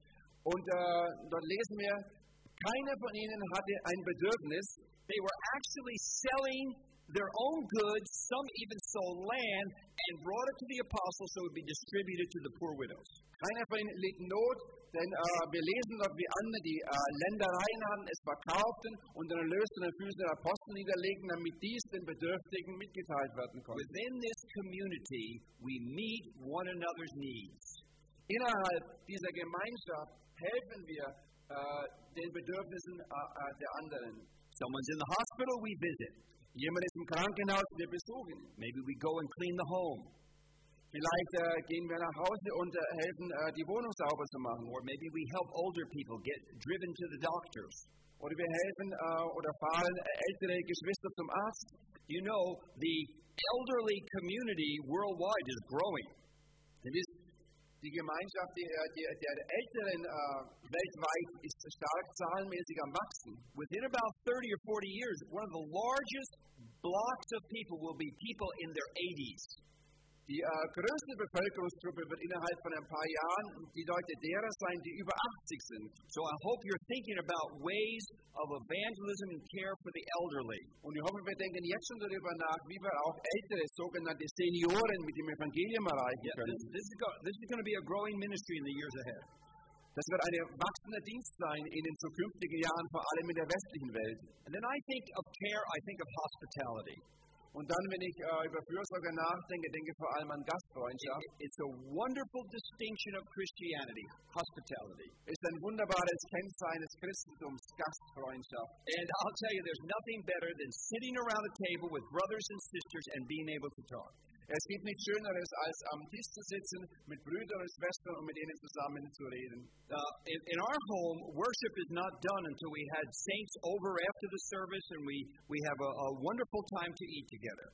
S1: Und äh, dort lesen wir, keiner von ihnen hatte ein Bedürfnis.
S2: They were actually selling their own goods, some even sold land, and brought it to the apostles so it would be distributed to the poor widows.
S1: Keiner von ihnen litt Not, denn äh, wir lesen dort, wie andere, die äh, Ländereien hatten, es verkauften und den Erlös an den Füßen der Apostel niederlegten, damit dies den Bedürftigen mitgeteilt werden konnte.
S2: Within this community, we meet one another's needs.
S1: Innerhalb dieser Gemeinschaft helfen wir äh, den Bedürfnissen äh, äh, der anderen.
S2: Someone's in the hospital, we visit.
S1: Jemand ist im Krankenhaus, wir besuchen ihn.
S2: Maybe we go and clean the home.
S1: Vielleicht äh, gehen wir nach Hause und äh, helfen, äh, die Wohnung sauber zu machen.
S2: Or maybe we help older people get driven to the doctors.
S1: Oder wir helfen äh, oder fahren äh, ältere Geschwister zum Arzt.
S2: You know, the elderly community worldwide is growing.
S1: Ihr wisst, die Gemeinschaft die, die, der Älteren äh, weltweit ist stark zahlenmäßig am Wachsen.
S2: Within about thirty or forty years, one of the largest blocks of people will be people in their eighties.
S1: Die äh, größte Bevölkerungsgruppe wird innerhalb von ein paar Jahren die Leute derer sein, die über achtzig sind.
S2: So I hope you're thinking about ways of evangelism and care for the elderly.
S1: Und ich hoffe, wir denken jetzt schon darüber nach, wie wir auch ältere, sogenannte Senioren mit dem Evangelium erreichen
S2: Yeah,
S1: können.
S2: this, this is, go- this is going to be a growing ministry in the years ahead.
S1: Das wird ein wachsender Dienst sein in den zukünftigen Jahren, vor allem in der westlichen Welt.
S2: And then I think of care, I think of hospitality.
S1: Und dann, wenn ich äh, über Fürsorge nachdenke, denke ich vor allem an Gastfreundschaft.
S2: It's a wonderful distinction of Christianity, hospitality.
S1: Ist ein wunderbares Kennzeichen des Christentums, Gastfreundschaft.
S2: And I'll tell you, there's nothing better than sitting around a table with brothers and sisters and being able to talk.
S1: Es gibt nichts Schöneres, als am Tisch zu sitzen, mit Brüdern und Schwestern und mit ihnen zusammen zu reden.
S2: Uh, in, in our home, worship is not done until we had saints over after the service and we, we have a, a wonderful time to eat together.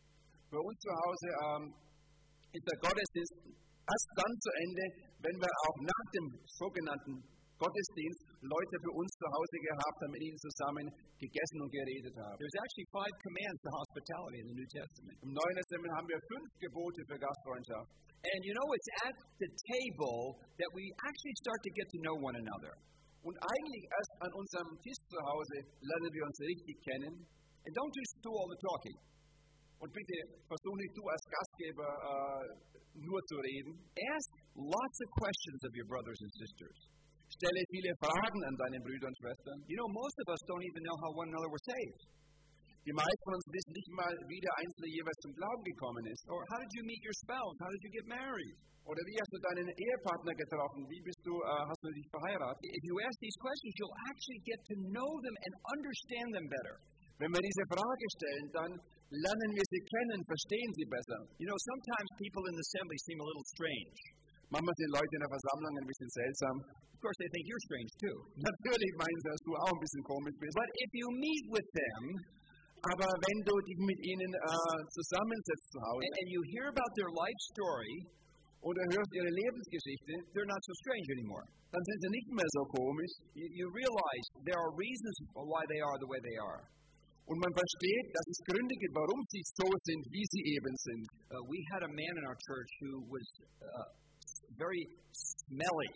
S1: Bei uns zu Hause ähm, ist der Gottesdienst erst dann zu Ende, wenn wir auch nach dem sogenannten Gottesdienst Leute für uns zu Hause gehabt haben, mit ihnen zusammen gegessen und geredet haben.
S2: There's actually five commands to hospitality in the New Testament.
S1: Im Neuen Testament haben wir fünf Gebote für Gastfreundschaft.
S2: And you know, it's at the table that we actually start to get to know one another.
S1: Und eigentlich erst an unserem Tisch zu Hause lernen wir uns richtig kennen.
S2: And don't just do all the talking.
S1: Und bitte versuch nicht du als Gastgeber äh, nur zu reden.
S2: Ask lots of questions of your brothers and sisters.
S1: Stelle viele Fragen an deine Brüder und Schwestern.
S2: You know, most of us don't even know how one another were saved.
S1: Die meisten von uns wissen nicht mal, wie der Einzelne jeweils zum Glauben gekommen ist.
S2: Or how did you meet your spouse? How did you get married?
S1: Oder wie hast du deinen Ehepartner getroffen? Wie bist du, äh, hast du dich verheiratet?
S2: If you ask these questions, you'll actually get to know them and understand them better.
S1: Wenn wir diese Frage stellen, dann lernen wir sie kennen, verstehen sie besser.
S2: You know, sometimes people in the assembly seem a little strange.
S1: Manchmal sind Leute in der Versammlung ein bisschen seltsam.
S2: Of course, they think you're strange too.
S1: Natürlich meinen sie, dass du auch ein bisschen komisch bist.
S2: But if you meet with them,
S1: Aber wenn du dich mit ihnen äh, zusammensetzt zu Hause
S2: and, and you hear about their life story,
S1: oder hörst ihre Lebensgeschichte,
S2: they're not so strange anymore.
S1: dann sind sie nicht mehr so komisch.
S2: You, you realize there are reasons why they are the way they are.
S1: Und man versteht, dass es Gründe gibt, warum sie so sind, wie sie eben sind.
S2: Uh, we had a man in our church who was uh, very smelly.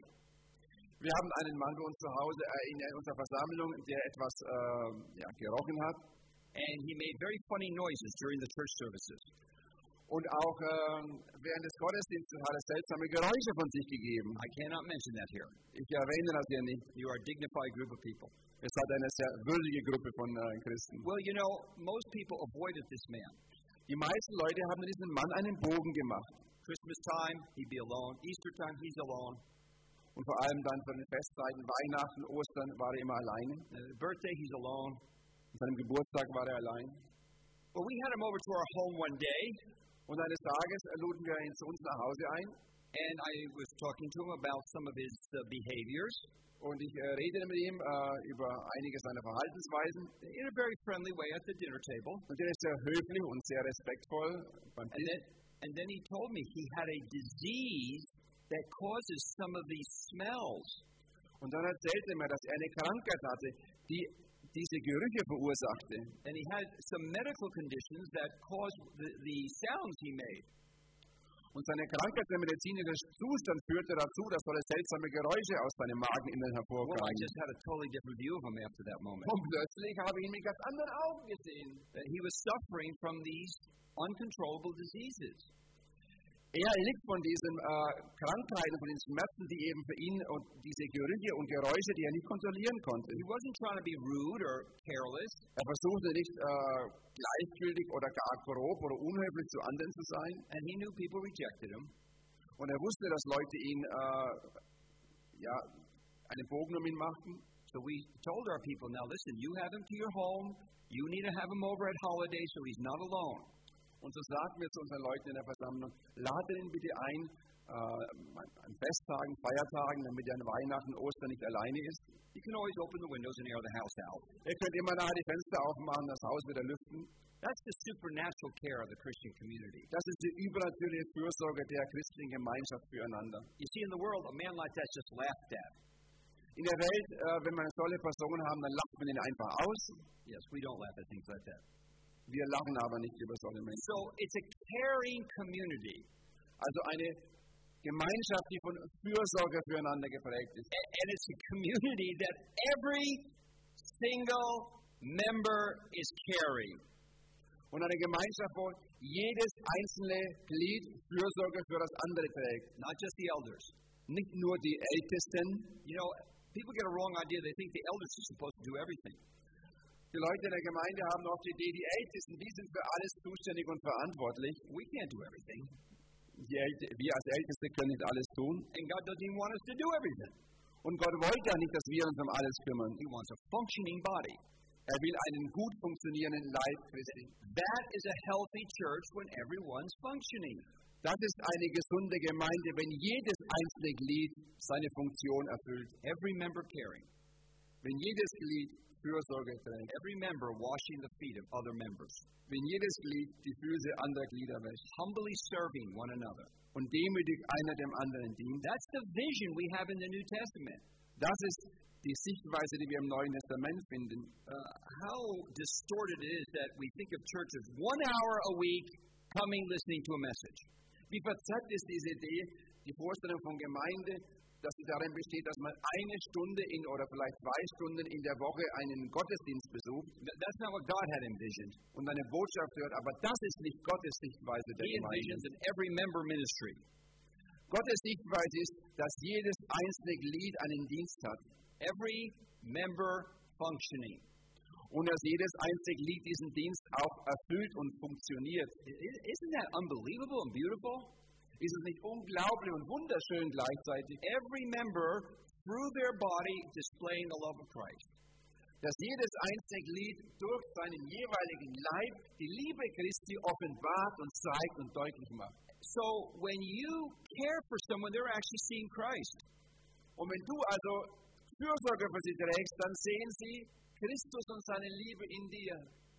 S1: Wir haben einen Mann bei uns zu Hause äh, in unserer Versammlung, der etwas äh, ja, gerochen hat.
S2: And he made very funny noises during the church services.
S1: Und auch äh, während des Gottesdienstes hat er seltsame Geräusche von sich gegeben.
S2: I cannot mention that here.
S1: Ich erwähne das hier nicht.
S2: You are a dignified group of people.
S1: Es hat eine sehr würdige Gruppe von äh, Christen.
S2: Well, you know, most people avoided this man.
S1: Die meisten Leute haben diesem Mann einen Bogen gemacht.
S2: Christmas time, he'd be alone. Easter time, he's alone.
S1: Und vor allem dann für die Festzeiten, Weihnachten, Ostern, war er immer alleine.
S2: Uh, birthday, he's alone.
S1: An seinem Geburtstag war er allein.
S2: Well, we had him over to our home one day,
S1: Und eines Tages luden wir ihn zu uns nach Hause ein.
S2: and I was talking to him about some of his uh, behaviors
S1: Und ich äh, redete mit ihm äh, über einige seiner Verhaltensweisen.
S2: in a very friendly way at the dinner table.
S1: Und er ist sehr höflich und sehr respektvoll beim
S2: And
S1: Tisch.
S2: then, and then he told me he had a disease that causes some of these smells.
S1: Und dann erzählte er mir, dass er eine Krankheit hatte, die diese Gerüche verursachte.
S2: And he had some medical conditions that caused the, the sounds he made.
S1: Und seine Krankheit, der medizinische Zustand, führte dazu, dass solche seltsame Geräusche aus seinem Mageninneren
S2: Well, I
S1: hervorkamen.
S2: just had a totally different view of him after that moment.
S1: Und plötzlich habe ich ihn mit ganz anderen Augen gesehen.
S2: That he was suffering from these uncontrollable diseases.
S1: Er litt von diesen äh, Krankheiten, von den Schmerzen, die eben für ihn und diese Gerüche und Geräusche, die er nicht kontrollieren konnte.
S2: He wasn't trying to be rude or careless.
S1: Er versuchte nicht äh, gleichgültig oder gar grob oder unhöflich zu anderen zu sein.
S2: And he knew people rejected him.
S1: Und er wusste, dass Leute ihn äh, ja, einen Bogen um ihn machten.
S2: So we told our people, now listen, you have him to your home. You need to have him over at holidays so he's not alone.
S1: Und so sagten wir zu unseren Leuten in der Versammlung, ladet ihn bitte ein, äh, an Festtagen, Feiertagen, damit er an Weihnachten, Ostern nicht alleine ist.
S2: You can always open the windows and air the house out.
S1: Ihr könnt immer nachher die Fenster aufmachen, das Haus wieder lüften.
S2: That's the supernatural care of the Christian community.
S1: Das ist die übernatürliche Fürsorge der christlichen Gemeinschaft füreinander.
S2: You see, in the world, a man like that's just laughed at.
S1: In der Welt, äh, wenn wir eine tolle Person haben, dann lacht man ihn einfach aus.
S2: Yes, we don't laugh at things like that.
S1: Wir lachen aber nicht über solche Menschen.
S2: So it's a caring community.
S1: Also eine Gemeinschaft, die von Fürsorge füreinander geprägt ist.
S2: And it's a community that every single member is caring.
S1: Und eine Gemeinschaft, wo jedes einzelne Glied Fürsorge für das andere trägt.
S2: Not just the elders.
S1: Nicht nur die Ältesten.
S2: You know, people get a wrong idea. They think the elders are supposed to do everything.
S1: Die Leute in der Gemeinde haben oft die Idee, die Ältesten, die sind für alles zuständig und verantwortlich.
S2: We can't do everything.
S1: Die Älte, wir als Älteste können nicht alles tun.
S2: And God doesn't even want us to do everything.
S1: Und Gott wollte ja nicht, dass wir uns um alles kümmern.
S2: He wants a functioning body.
S1: Er will einen gut funktionierenden Leib Christi.
S2: That is a healthy church when everyone's functioning.
S1: Das ist eine gesunde Gemeinde, wenn jedes einzelne Glied seine Funktion erfüllt.
S2: Every member caring.
S1: Wenn jedes Glied Fürsorge trägt.
S2: Every member washing the feet of other members.
S1: Wenn jedes Glied die Füße anderer Glieder wäscht.
S2: Humbly serving one another.
S1: Und demütig einer dem anderen dient.
S2: That's the vision we have in the New Testament.
S1: Das ist die Sichtweise, die wir im Neuen Testament finden.
S2: Uh, how distorted it is that we think of church as one hour a week coming, listening to a message.
S1: Wie verzerrt ist diese Idee, die Vorstellung von Gemeinde, dass sie darin besteht, dass man eine Stunde in oder vielleicht zwei Stunden in der Woche einen Gottesdienst besucht.
S2: That's not what God had envisioned.
S1: Und eine Botschaft hört, aber das ist nicht Gottes Sichtweise der
S2: He envisions
S1: Gemeinde.
S2: an every member ministry.
S1: Gottes Sichtweise ist, dass jedes einzelne Glied einen Dienst hat.
S2: Every member functioning.
S1: Und dass jedes einzelne Glied diesen Dienst auch erfüllt und funktioniert.
S2: Isn't that unbelievable and beautiful?
S1: Ist es nicht unglaublich und wunderschön gleichzeitig?
S2: Every member, through their body, displaying the love of Christ.
S1: Dass jedes einzelne Glied durch seinen jeweiligen Leib die Liebe Christi offenbart und zeigt und deutlich macht.
S2: So, when you care for someone, they're actually seeing Christ.
S1: Und wenn du also Fürsorge für sie trägst, dann sehen sie Christus und seine Liebe in dir.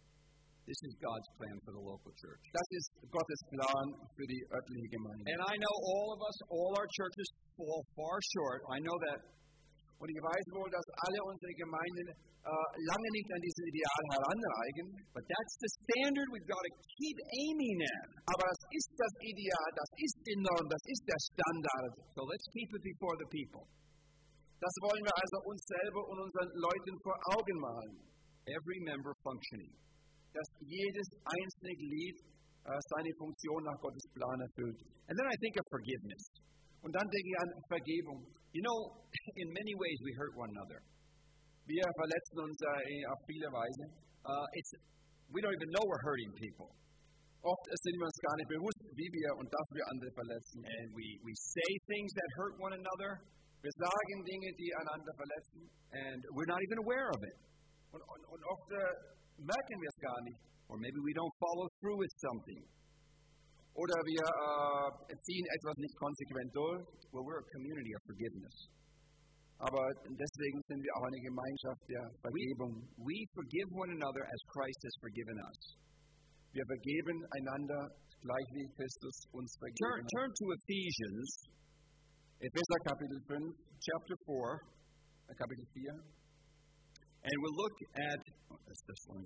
S2: This is God's plan for the local church.
S1: Das ist Gottes Plan für die örtliche Gemeinde.
S2: And I know all of us, all our churches fall far short. I know that.
S1: Und ich weiß wohl, dass alle unsere Gemeinden äh, lange nicht an dieses Ideal heranreichen.
S2: But that's the standard we've got to keep aiming at.
S1: Aber das ist das Ideal, das ist die Norm, das ist der Standard.
S2: So let's keep it before the people.
S1: Das wollen wir also uns selber und unseren Leuten vor Augen malen.
S2: Every member functioning.
S1: Dass jedes einzelne Glied äh, seine Funktion nach Gottes Plan erfüllt.
S2: And then I think of forgiveness.
S1: Und dann denke ich an Vergebung.
S2: You know, in many ways we hurt one another.
S1: Wir verletzen uns äh, auf viele Weise.
S2: Uh, it's, we don't even know we're hurting people.
S1: Oft sind wir uns gar nicht bewusst, wie wir und dass wir andere verletzen.
S2: And we, we say things that hurt one another.
S1: Wir sagen Dinge, die einander verletzen.
S2: And we're not even aware of it.
S1: Und, und, und oft äh, merken wir es gar nicht.
S2: Or maybe we don't follow through with something.
S1: Oder wir äh, ziehen etwas nicht konsequent durch.
S2: Well, we're a community of forgiveness.
S1: Aber deswegen sind wir auch eine Gemeinschaft der Vergebung.
S2: We, we forgive one another as Christ has forgiven us.
S1: Wir vergeben einander gleich wie Christus uns vergeben
S2: turn, turn to Ephesians,
S1: Epheser Kapitel fünf,
S2: chapter four,
S1: Kapitel vier.
S2: And we'll look at, oh, that's this one.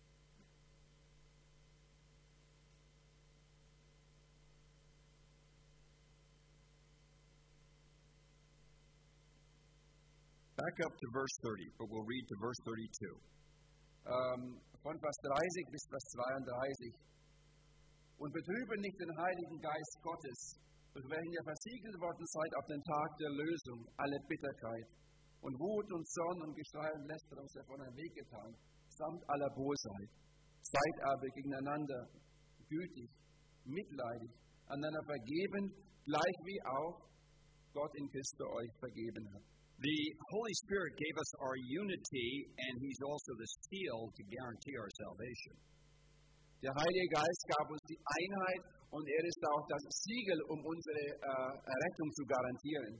S2: Back up to verse thirty, but we'll read to verse thirty-two.
S1: Ähm, von Vers dreißig bis Vers zweiunddreißig. Und betrübe nicht den Heiligen Geist Gottes, durch welchen ihr versiegelt worden seid auf den Tag der Lösung, alle Bitterkeit und Wut und Zorn und Geschrei und Lästerung sei von euch weggetan, samt aller Bosheit. Seid aber gegeneinander gütig, mitleidig, einander vergeben, gleich wie auch Gott in Christus euch vergeben hat.
S2: The Holy Spirit gave us our unity, and He's also the seal to guarantee our salvation.
S1: Der Heilige Geist gab uns die Einheit und er ist auch das Siegel, um unsere äh, Errettung zu garantieren.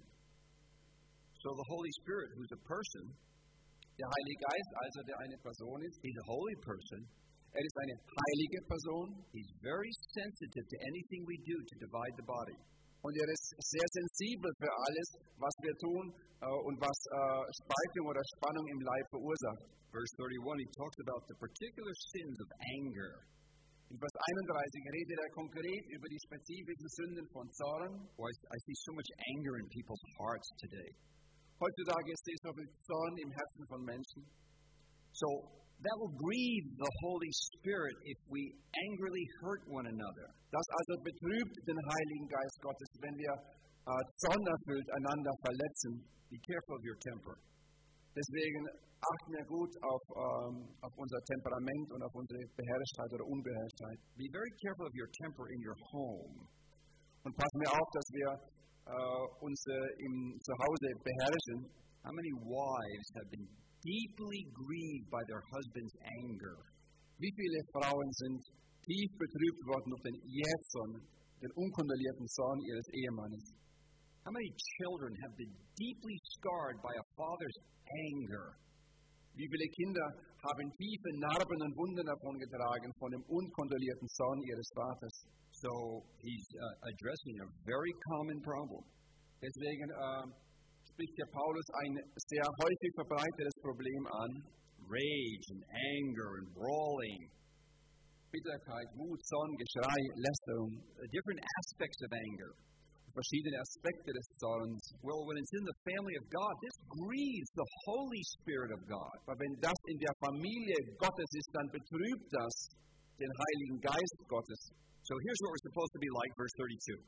S2: So the Holy Spirit, who's a person,
S1: der Heilige Geist, also der eine Person ist,
S2: He's a holy person.
S1: Er ist eine heilige Person.
S2: He's very sensitive to anything we do to divide the body.
S1: Und er ist sehr sensibel für alles, was wir tun äh, und was äh, Spaltung oder Spannung im Leib verursacht.
S2: Verse thirty-one, he talks about the particular sins of anger.
S1: In Vers einunddreißig redet er konkret über die spezifischen Sünden von Zorn.
S2: Oh, I, I see so much anger in people's hearts today.
S1: Heutzutage ist so viel Zorn im Herzen von Menschen.
S2: So that will grieve the Holy Spirit if we angrily hurt one another.
S1: Das also betrübt den Heiligen Geist Gottes, wenn wir äh, zornerfüllt einander verletzen.
S2: Be careful of your temper.
S1: Deswegen achten wir gut auf, ähm, auf unser Temperament und auf unsere Beherrschtheit oder Unbeherrschtheit.
S2: Be very careful of your temper in your home.
S1: Und passen wir auf, dass wir äh, uns äh, im Zuhause beherrschen.
S2: How many wives have been deeply grieved by their husband's anger?
S1: Wie viele Frauen sind tief betrübt worden durch den Jähzorn, den unkontrollierten Zorn ihres Ehemannes?
S2: How many children have been deeply scarred by a father's anger?
S1: Wie viele Kinder haben tiefe Narben und Wunden davon getragen von dem unkontrollierten Zorn ihres Vaters?
S2: So he's uh, addressing a very common problem.
S1: Deswegen äh, spricht der Paulus ein sehr häufig verbreitetes Problem an.
S2: Rage and anger and brawling.
S1: Bitterkeit, Wut, Zorn, Geschrei, Lästerung.
S2: Uh, different aspects of anger.
S1: Verschiedene Aspekte des Zorns.
S2: Well, when it's in the family of God, this grieves the Holy Spirit of God.
S1: Aber wenn das in der Familie Gottes ist, dann betrübt das den Heiligen Geist Gottes.
S2: So here's what we're supposed to be like, verse thirty-two.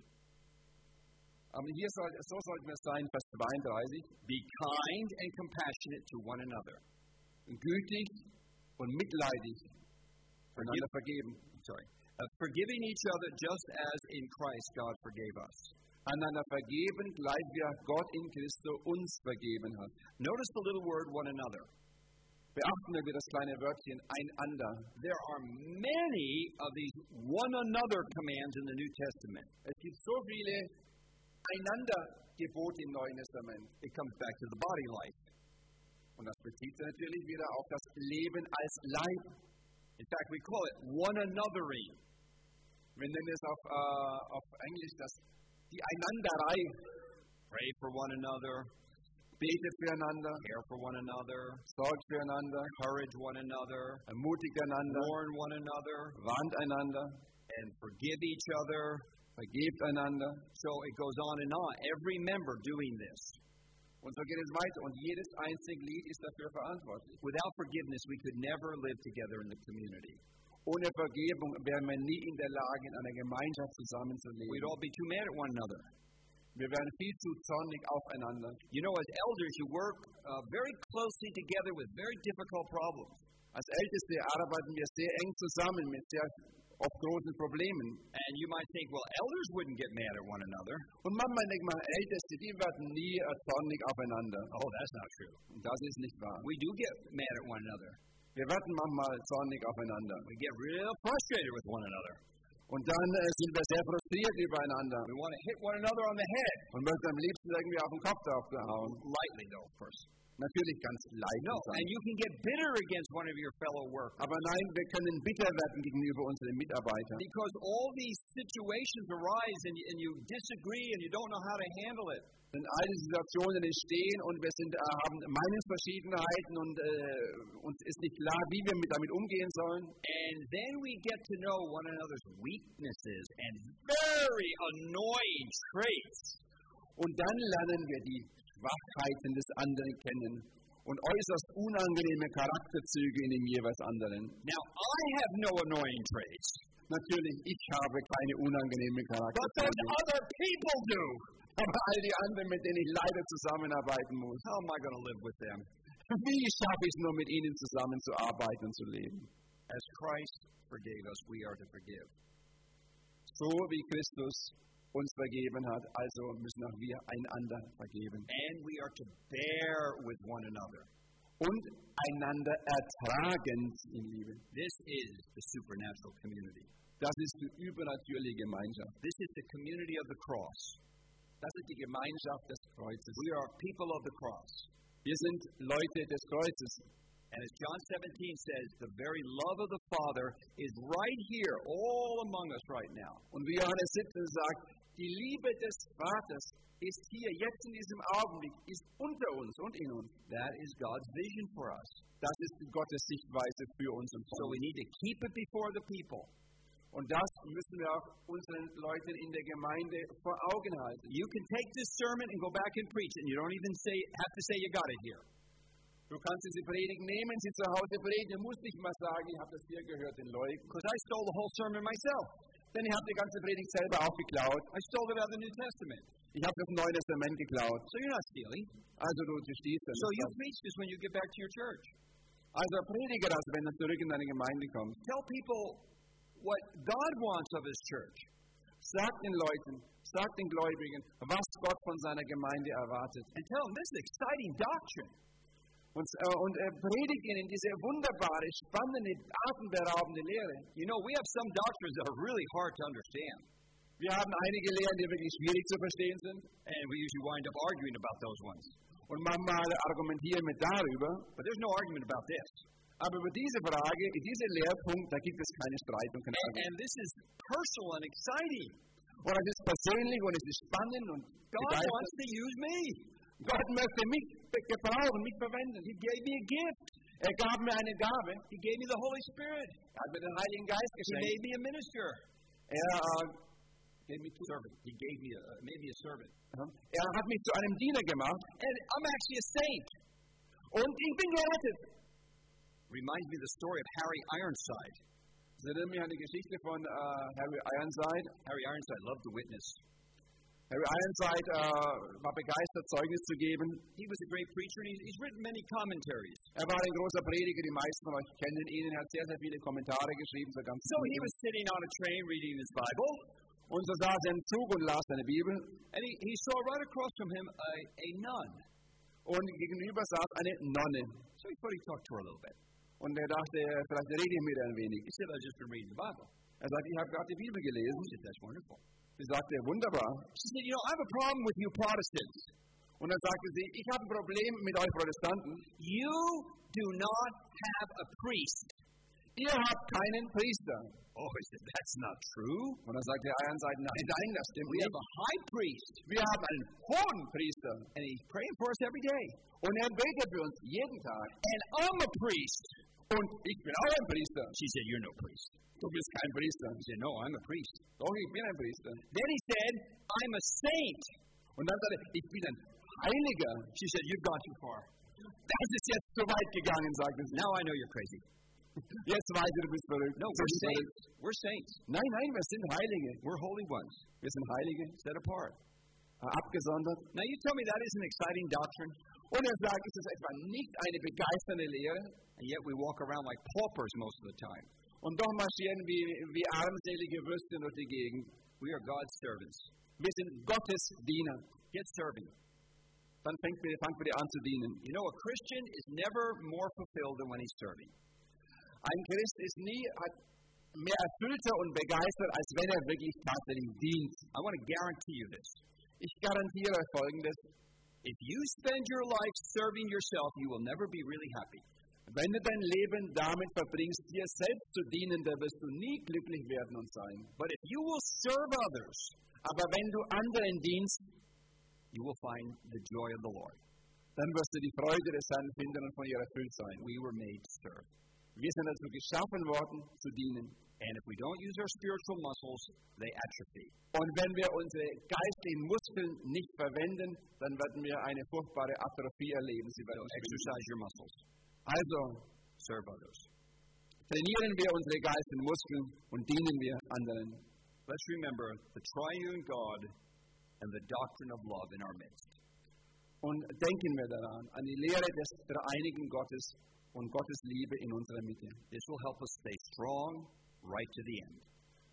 S1: Aber hier soll, so sollten wir sein, Vers zweiunddreißig.
S2: Be kind and compassionate to one another.
S1: Gütig und mitleidig einander vergeben.
S2: Sorry. Uh, forgiving each other just as in Christ God forgave us.
S1: Einander vergeben, gleich wie Gott in Christo uns vergeben hat.
S2: Notice the little word one another.
S1: Beachten wir das kleine Wörtchen einander.
S2: There are many of these one another commands in the New Testament.
S1: Es gibt so viele einander Gebote im Neuen Testament.
S2: It comes back to the body life.
S1: Und das bezieht sich natürlich wieder auf das Leben als Leib.
S2: In fact, we call it one anothering.
S1: Wir nennen es auf, uh, auf Englisch das die Einanderei.
S2: Pray for one another.
S1: Betet füreinander.
S2: Care for one another.
S1: Sorgt füreinander.
S2: Encourage one another.
S1: Ermutigt einander.
S2: Warn one another.
S1: Warnt einander.
S2: And forgive each other.
S1: Vergebt einander.
S2: So it goes on and on. Every member doing this.
S1: Und so geht es weiter. Und jedes einzelne Glied ist dafür verantwortlich.
S2: Without forgiveness, we could never live together in the community.
S1: Ohne Vergebung wären wir nie in der Lage, in einer Gemeinschaft zusammenzuleben.
S2: We'd all be too mad at one another.
S1: Wir wären viel zu zornig aufeinander.
S2: You know, as elders, you work uh, very closely together with very difficult problems.
S1: Als Älteste arbeiten wir sehr eng zusammen mit sehr oft großen Problemen.
S2: And you might think, well, elders wouldn't get mad at one another.
S1: Und manchmal denkt man, Älteste, die werden nie uh, zornig aufeinander.
S2: Oh, that's not true.
S1: Und das ist nicht wahr.
S2: We do get mad at one another.
S1: Wir werden manchmal zornig aufeinander.
S2: We get real frustrated with one another.
S1: Und dann äh, sind wir sehr frustriert übereinander.
S2: We want to hit one another on the head.
S1: Und möchten am liebsten irgendwie auf den Kopf drauf hauen.
S2: Lightly, though, of course.
S1: Natürlich ganz leicht.
S2: No, and you can get bitter against one of your fellow workers.
S1: Aber nein, wir können bitter werden gegenüber unseren Mitarbeitern.
S2: Because all these situations arise and you, and you disagree and you don't know how to handle it.
S1: Denn all diese Situationen entstehen und wir sind, äh, haben Meinungsverschiedenheiten und äh, uns ist nicht klar, wie wir mit, damit umgehen sollen.
S2: And then we get to know one another's weaknesses and very annoying traits.
S1: Und dann lernen wir die Schwachheiten des anderen kennen und äußerst unangenehme Charakterzüge in dem jeweils anderen.
S2: Now, I have no annoying traits.
S1: Natürlich, ich habe keine unangenehmen
S2: But
S1: Charakterzüge.
S2: those other people do.
S1: Aber all die anderen, mit denen ich leider zusammenarbeiten muss.
S2: How am I going to live with them?
S1: Wie schaffe ich es nur, mit ihnen zusammenzuarbeiten und zu leben?
S2: As Christ forgave us, we are to forgive.
S1: So wie Christus uns vergeben hat, also müssen auch wir einander vergeben.
S2: And we are to bear with one another.
S1: Und einander ertragend in Liebe.
S2: This is the supernatural community.
S1: Das ist die übernatürliche Gemeinschaft.
S2: This is the community of the cross.
S1: Das ist die Gemeinschaft des Kreuzes.
S2: We are people of the cross.
S1: Wir sind Leute des Kreuzes.
S2: And as John seventeen says, the very love of the Father is right here, all among us right now.
S1: Und wie Johannes siebzehn sagt, die Liebe des Vaters ist hier, jetzt in diesem Augenblick, ist unter uns und in uns.
S2: That is God's vision for us.
S1: Das ist Gottes Sichtweise für uns und
S2: So we need to keep it before the people.
S1: Und das müssen wir auch unseren Leuten in der Gemeinde vor Augen halten.
S2: You can take this sermon and go back and preach, and you don't even say, have to say you got it here.
S1: Du kannst diese Predigt nehmen, sie zu Hause predigen, du musst nicht mal sagen, ich habe das hier gehört in Leuk.
S2: Because I stole the whole sermon myself.
S1: Denn ich habe die ganze Predigt selber auch geklaut.
S2: I stole it out of the New Testament.
S1: Ich habe das Neue Testament geklaut.
S2: So you're not stealing.
S1: Also du, du stehst da.
S2: So you preach this when you get back to your church.
S1: Also predige das, wenn du zurück in deine Gemeinde kommst.
S2: Tell people what God wants of His church.
S1: Sag den Leuten, sag den Gläubigen, was Gott von seiner Gemeinde erwartet.
S2: And tell them this is exciting doctrine.
S1: Und, äh, und äh, predigt ihnen diese wunderbare, spannende, atemberaubende Lehre.
S2: You know, we have some doctrines that are really hard to understand.
S1: Wir haben einige Lehren, die wirklich schwierig zu verstehen sind.
S2: And we usually wind up arguing about those ones.
S1: Und manchmal argumentieren wir darüber.
S2: But there's no argument about this.
S1: Aber über diese Frage, in diesem Lehrpunkt, da gibt es keine Streit und keine
S2: And,
S1: Argumente.
S2: and this is personal and exciting.
S1: Und es ist persönlich und es ist spannend und
S2: God
S1: begeisternd.
S2: wants to use me.
S1: Gott möchte mich gebrauchen, mich verwenden.
S2: He gave me a gift.
S1: Er gab mir eine Gabe.
S2: He gave me the Holy Spirit.
S1: Er hat mir den Heiligen Geist
S2: He
S1: geschenkt.
S2: made me a minister.
S1: Er äh, gave me to
S2: Servant. He gave me a, uh, made me a servant.
S1: Er hat mich zu einem Diener gemacht.
S2: And I'm actually a saint.
S1: Und ich bin gerettet.
S2: Reminds me of the story of Harry Ironside.
S1: Das erinnert mich an die Geschichte von äh, Harry Ironside.
S2: Harry Ironside loved to witness.
S1: Harry Ironside äh, war begeistert, Zeugnis zu geben.
S2: He was a great preacher, and he's, he's written many commentaries.
S1: Er war ein großer Prediger, die meisten von euch kennen ihn. Er hat sehr, sehr viele Kommentare geschrieben. So, ganz
S2: So he was sitting on a train reading his Bible,
S1: und so saß er im Zug und las seine Bibel.
S2: and he, he saw right across from him a, a nun.
S1: Und gegenüber saß eine Nonne.
S2: So he thought he'd talk to her a little bit.
S1: Und er dachte, vielleicht rede ich mit ihr ein wenig.
S2: He said, I've just been reading the Bible.
S1: Er sagte, ich habe gerade die Bibel gelesen.
S2: He said, that's wonderful.
S1: Sie sagte, wunderbar.
S2: She said, you know, I have a problem with you Protestants.
S1: Und dann sagte sie, ich habe ein Problem mit euch Protestanten.
S2: You do not have a priest.
S1: Ihr habt keinen Priester.
S2: Oh, he said, that's not true.
S1: Und dann sagte er an Seiten, nein, nein, das stimmt
S2: We
S1: nicht.
S2: have a high priest,
S1: Wir haben einen hohen Priester.
S2: and he's praying for us every day.
S1: Und er betet für uns jeden Tag.
S2: And I'm a priest.
S1: Und ich bin auch ein Priester.
S2: She said, you're no priest.
S1: Du bist kein Priester.
S2: He said, no, I'm a priest.
S1: Doch, ich bin ein Priester.
S2: Then he said, I'm a saint.
S1: Und dann sagte er, ich bin ein Heiliger.
S2: She said, you've gone too far.
S1: Das ist jetzt zu weit gegangen, sagte sie.
S2: Now I know you're crazy.
S1: Jetzt weiß ich, du bist verrückt.
S2: No,
S1: Du
S2: we're
S1: bist verrückt.
S2: saints. We're saints.
S1: Nein, nein, wir sind Heilige.
S2: We're holy ones,
S1: Wir sind Heilige,
S2: set apart.
S1: äh, abgesondert.
S2: Now you tell me that isn't exciting doctrine,
S1: Und er sagt, es ist etwa nicht eine begeisternde Lehre.
S2: and yet we walk around like paupers most of the time.
S1: Und doch marschieren wir wie armselige Würste durch die Gegend.
S2: We are God's servants.
S1: Wir sind Gottes Diener.
S2: Get serving.
S1: Dann fängt wir, fangen wir an zu dienen.
S2: You know, a Christian is never more fulfilled than when he's serving.
S1: Ein Christ ist nie hat mehr erfüllter und begeistert, als wenn er wirklich tatsächlich dient.
S2: I want to guarantee you this.
S1: Ich garantiere euch Folgendes.
S2: If you spend your life serving yourself, you will never be really happy.
S1: Wenn du dein Leben damit verbringst, dir selbst zu dienen, dann wirst du nie glücklich werden und sein.
S2: But if you will serve others,
S1: Aber wenn du anderen dienst,
S2: you will find the joy of the Lord.
S1: dann wirst du die Freude des Herrn finden und von ihr erfüllt sein.
S2: We were made to serve.
S1: Wir sind dazu geschaffen worden, zu dienen.
S2: And if we don't use our spiritual muscles, they atrophy.
S1: Und wenn wir unsere geistlichen Muskeln nicht verwenden, dann werden wir eine furchtbare Atrophie erleben. Sie werden uns
S2: Exercise your muscles.
S1: Also
S2: Serve others.
S1: trainieren wir unsere geistlichen Muskeln und dienen wir anderen.
S2: Let's remember the triune God and the doctrine of love in our midst.
S1: Und denken wir daran, an die Lehre des dreieinigen Gottes und Gottes Liebe in unserer Mitte.
S2: This will help us stay strong right to the end.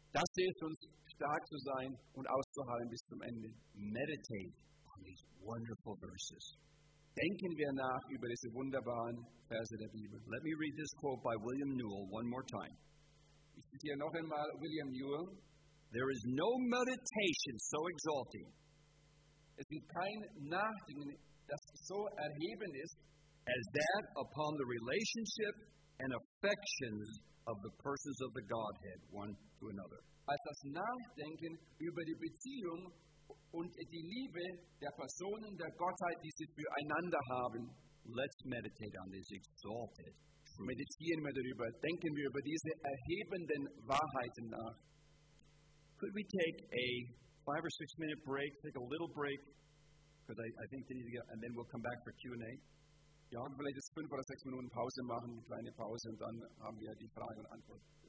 S1: Das hilft uns, stark zu sein und auszuhalten bis zum Ende.
S2: Meditate on these wonderful verses.
S1: Denken wir nach über diese wunderbaren Verse der Bibel.
S2: Let me read this quote by William Newell one more time.
S1: Ich zitiere noch einmal William Newell.
S2: There is no meditation so exalting
S1: Es gibt kein Nachdenken, das so erhebend ist,
S2: as that upon the relationship and affections of the persons of the Godhead, one to another.
S1: als das Nachdenken über die Beziehung und die Liebe der Personen der Gottheit, die sie füreinander haben.
S2: Let's meditate on this exalted truth.
S1: Meditieren wir darüber, denken wir über diese erhebenden Wahrheiten nach.
S2: Could we take a five or six minute break, take a little break, because I, I think they need to get, and then we'll come back for Q and A.
S1: Ja, vielleicht jetzt fünf oder sechs Minuten Pause machen, eine kleine Pause, und dann haben wir die Frage und Antwort.